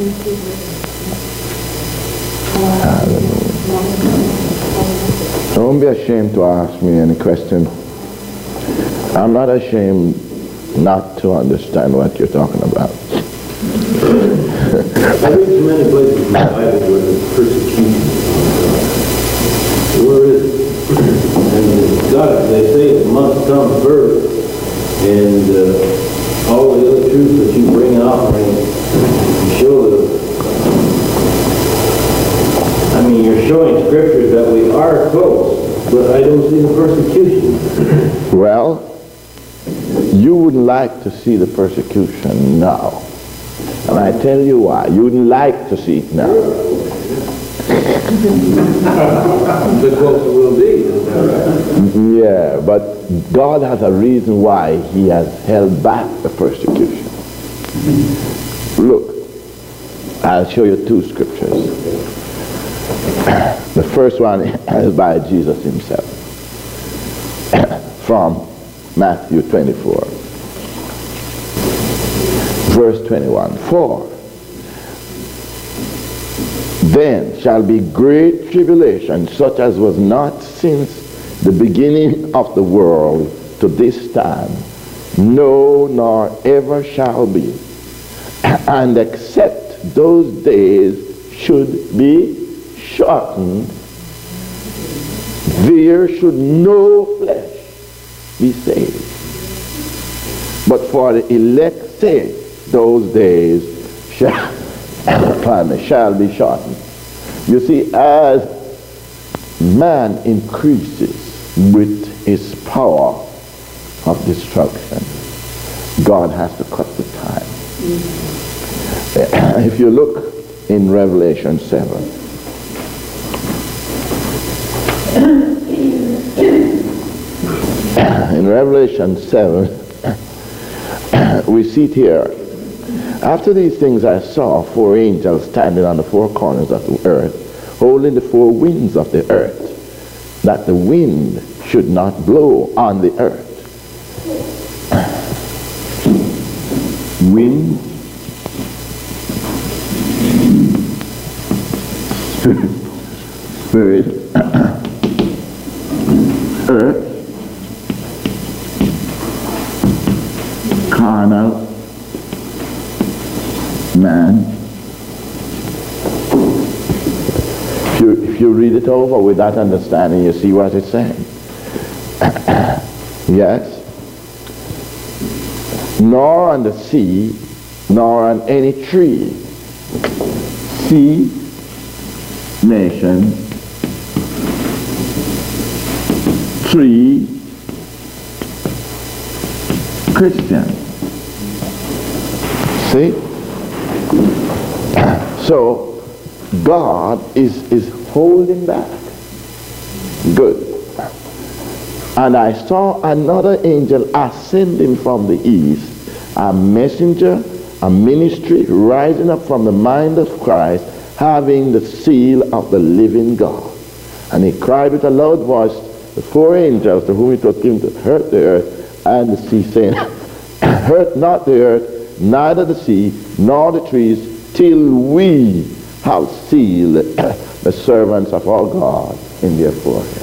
Hallelujah. Don't be ashamed to ask me any question. I'm not ashamed not to understand what you're talking about. I read too many places in the Bible where there's persecution. Where is it? And God, they say it must come first. And all the other truths that you bring out, you show that, I mean, you're showing scriptures that we are close, but I don't see the persecution. Well, you wouldn't like to see the persecution now. And I tell you why. You wouldn't like to see it now. The closer we'll be, is that right? Yeah, but God has a reason why he has held back the persecution. Look, I'll show you two scriptures. The first one is by Jesus himself. From Matthew 24. Verse 21. For then shall be great tribulation, such as was not since the beginning of the world to this time, no, nor ever shall be. And except those days should be shortened, there should no flesh be saved. But for the elect's sake, those days shall be shortened. You see, as man increases with his power of destruction, God has to cut the time. If you look in Revelation 7, in Revelation 7, we see it here. After these things I saw 4 angels standing on the 4 corners of the earth, holding the 4 winds of the earth, that the wind should not blow on the earth. Wind, spirit, earth, carnal, man. If you read it over with that understanding, you see what it's saying. Yes. Nor on the sea, nor on any tree. Sea, nation, tree, Christian. See? So God is holding back. Good. And I saw another angel ascending from the east, a messenger, a ministry rising up from the mind of Christ, having the seal of the living God. And he cried with a loud voice, the 4 angels to whom it was given to hurt the earth and the sea, saying, hurt not the earth, neither the sea, nor the trees, till we have sealed the servants of our God in their forehead.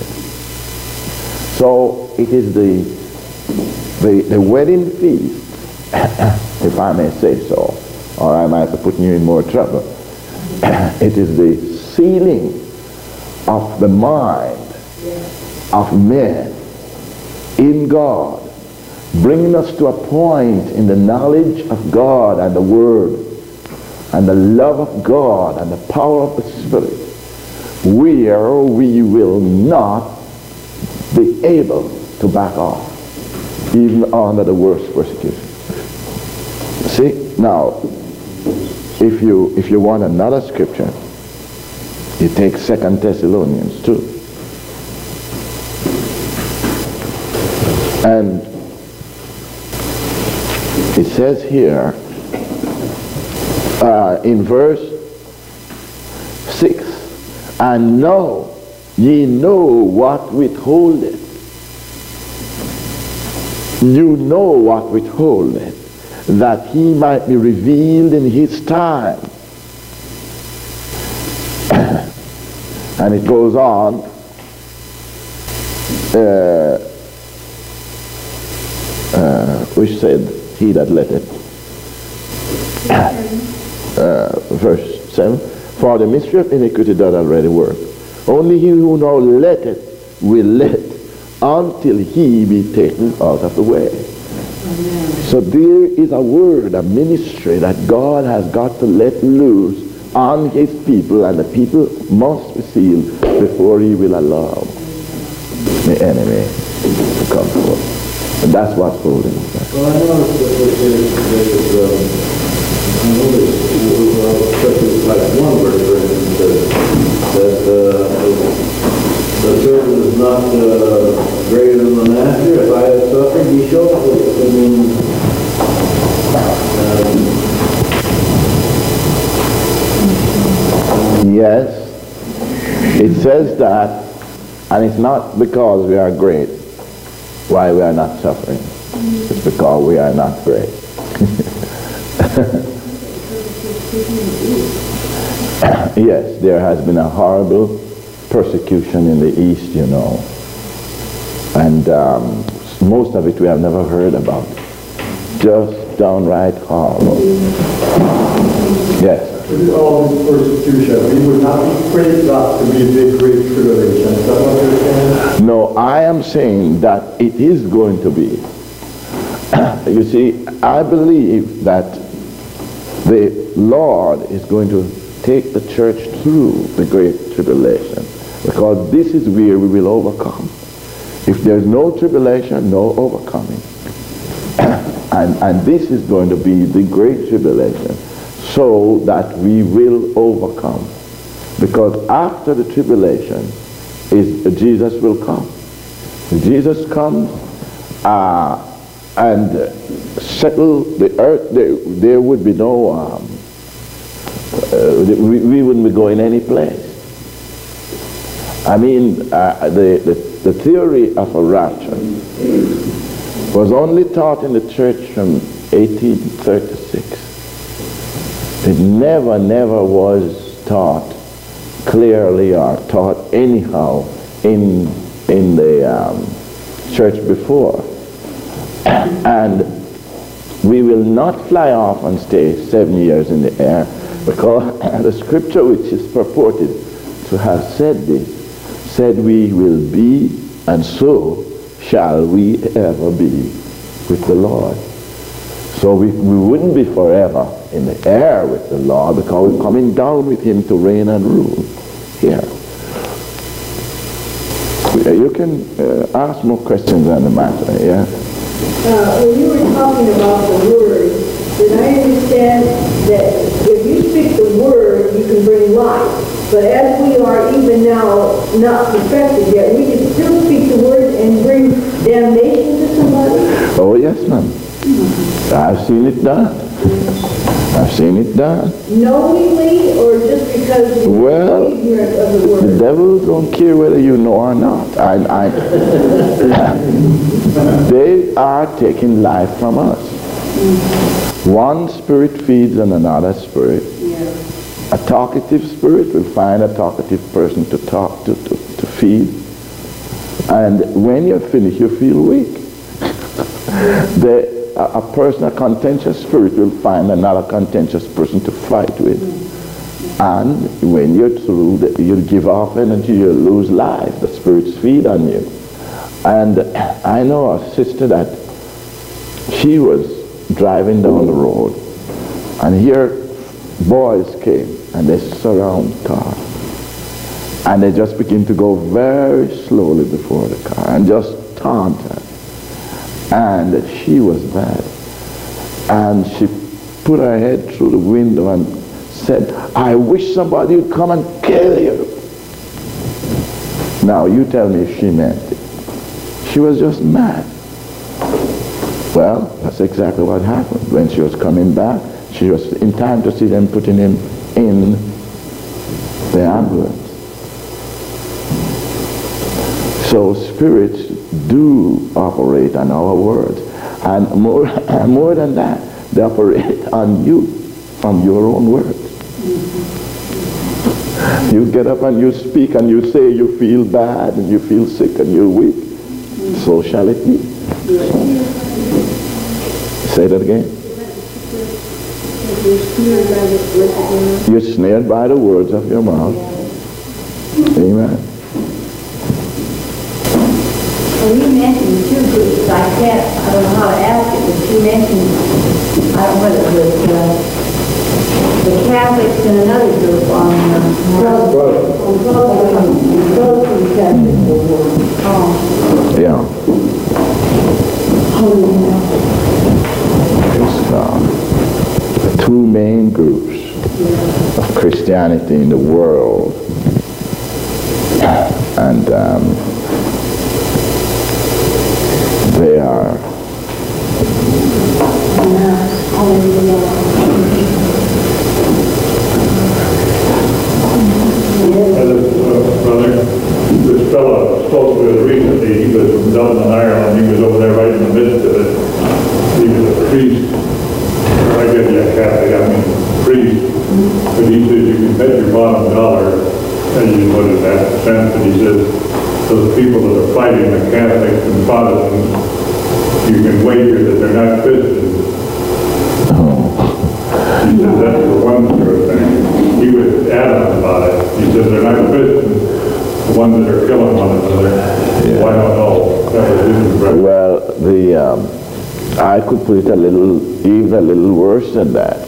So it is the wedding feast, if I may say so, or I might be putting you in more trouble. It is the sealing of the mind of men in God, bringing us to a point in the knowledge of God and the Word and the love of God and the power of the Spirit, where we will not be able to back off, even under the worst persecution. See, now, if you want another scripture, you take 2 Thessalonians 2. And it says here, in verse 6, and now ye know what withholdeth. You know what withholdeth, that he might be revealed in his time. And it goes on, which said, he that letteth. Verse 7, for the mystery of iniquity doth already work. Only he who now letteth will let until he be taken out of the way. Amen. So there is a word, a ministry that God has got to let loose on his people, and the people must be sealed before he will allow the enemy to come forth. And that's what's holding us back. Well, I noticed especially like one verse, for instance, that the servant is not greater than the master. If I have suffered, ye shall. I mean, yes, it says that, and it's not because we are great why we are not suffering. It's because we are not great. Yes, there has been a horrible persecution in the East, you know, and most of it we have never heard about. Just downright horrible. Yes. With all this persecution, we would not be praised up to be a big, great tribulation. Is that what you're saying? No, I am saying that it is going to be. You see, I believe that the Lord is going to take the church through the great tribulation, because this is where we will overcome. If there's no tribulation, no overcoming. and this is going to be the great tribulation, so that we will overcome. Because after the tribulation Jesus will come. When Jesus comes, and settle the earth, there would be no, we wouldn't be going any place. I mean, the theory of a rapture was only taught in the church from 1836. It never was taught clearly or taught anyhow in the church before. And we will not fly off and stay 7 years in the air, because the scripture which is purported to have said this said we will be, and so shall we ever be with the Lord. So we wouldn't be forever in the air with the Lord, because we're coming down with him to reign and rule here. You can ask more questions on the matter, yeah? When you were talking about the word, did I understand that if you speak the word, you can bring life? But as we are even now not perfected yet, we can still speak the word and bring damnation to somebody? Oh, yes, ma'am. I've seen it done. I've seen it done. Knowingly, or just because you're ignorant of the word? The devil don't care whether you know or not. They are taking life from us. One spirit feeds on another spirit. A talkative spirit will find a talkative person to talk to feed. And when you're finished, you feel weak. A contentious spirit will find another contentious person to fight with. And when you're through, you give off energy, you lose life. The spirits feed on you. And I know a sister that she was driving down the road, and here boys came and they surround the car. And they just begin to go very slowly before the car and just taunt her. And she was bad. And she put her head through the window and said, "I wish somebody would come and kill you." Now you tell me if she meant it. She was just mad. Well, that's exactly what happened. When she was coming back, she was in time to see them putting him in the ambulance. So spirits do operate on our words, and more than that, they operate on you from your own words. You get up and you speak and you say you feel bad and you feel sick and you're weak. So shall it be. Say that again. You're snared by the words of your mouth. Amen. Well, you mentioned two groups. I don't know how to ask it, but you mentioned, I don't know whether it was the Catholics and another group on Yeah. The two main groups of Christianity in the world, and they are brother, this fellow spoke with recently. He was from Dublin, Ireland. He was over there right in the midst of it. He was a priest. I guess a Catholic, I mean priest. But he says you can bet your bottom dollar, and you put it that sense, and he says those people that are fighting the Catholics and Protestants, you can wager that they're not Christians. He says that's the one sort of thing. He was adamant about it. He says they're not Christians, the ones that are killing one another. Yeah. Well, I don't know. That was his impression. Well, I could put it even a little worse than that.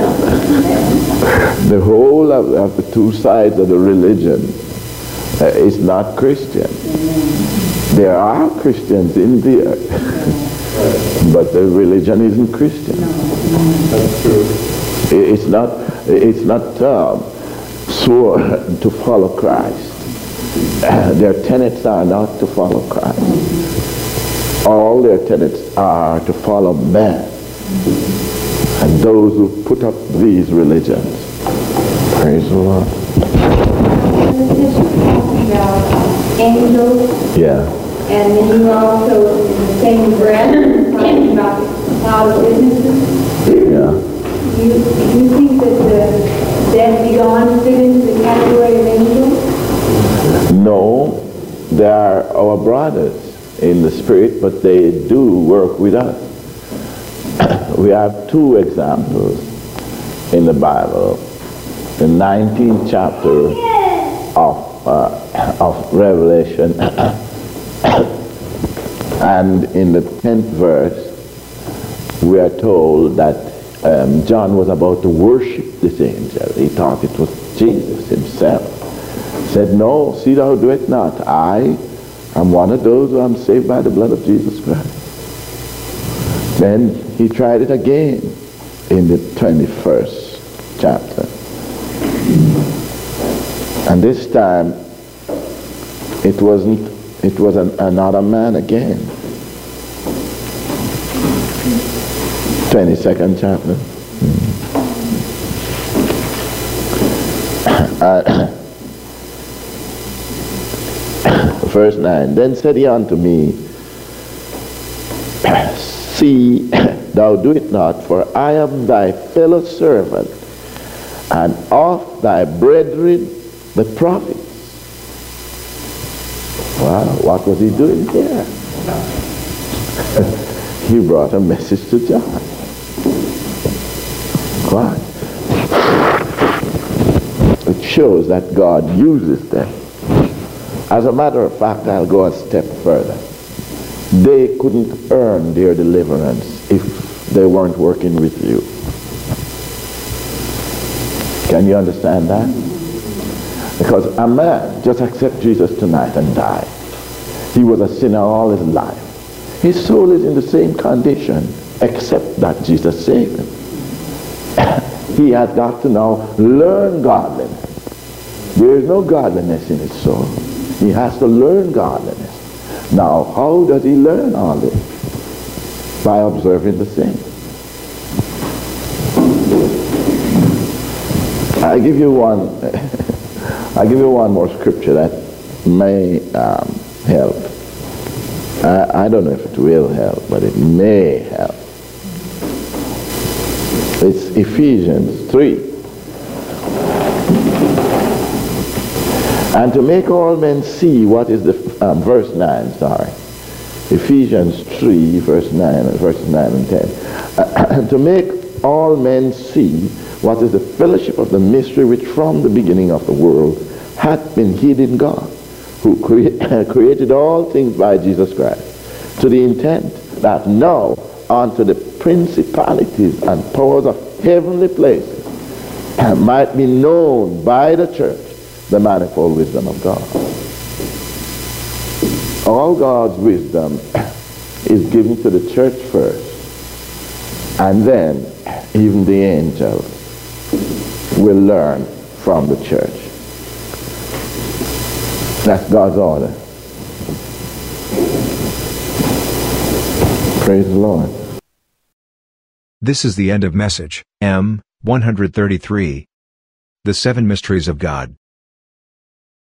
The whole of the two sides of the religion is not Christian. There are Christians in there, but the religion isn't Christian. That's true. It's not sworn to follow Christ. Their tenets are not to follow Christ. All their tenets are to follow man and those who put up these religions. Praise the Lord. Just talking about angels, Yeah. and then you also, in the same breath, talking about cloud witnesses. Yeah. Do you think that the dead beyond fit into the category of angels? No, they are our brothers in the spirit, but they do work with us. We have two examples in the Bible. The 19th chapter of Revelation and in the 10th verse we are told that John was about to worship this angel. He thought it was Jesus himself. Said, "No, see thou do it not. I am one of those who am saved by the blood of Jesus Christ." Then he tried it again in the 21st chapter. And this time it was another man again. 22nd chapter. Verse 9. Then said he unto me, "See, thou do it not, for I am thy fellow servant, and of thy brethren the prophets." Well, what was he doing here? He brought a message to John. What? It shows that God uses them. As a matter of fact, I'll go a step further. They couldn't earn their deliverance if they weren't working with you. Can you understand that? Because a man just accept Jesus tonight and die. He was a sinner all his life. His soul is in the same condition, except that Jesus saved him. He has got to now learn godliness. There is no godliness in his soul. He has to learn godliness. Now, how does he learn all this? By observing the same. I give you one more scripture that may help. I don't know if it will help, but it may help. It's Ephesians 3. And to make all men see what is the, verse 9, sorry. Ephesians 3, verses 9 and 10. And to make all men see what is the fellowship of the mystery which from the beginning of the world hath been hid in God, who created all things by Jesus Christ, to the intent that now unto the principalities and powers of heavenly places might be known by the church the manifold wisdom of God. All God's wisdom is given to the church first, and then even the angels will learn from the church. That's God's order. Praise the Lord. This is the end of message M133. The Seven Mysteries of God.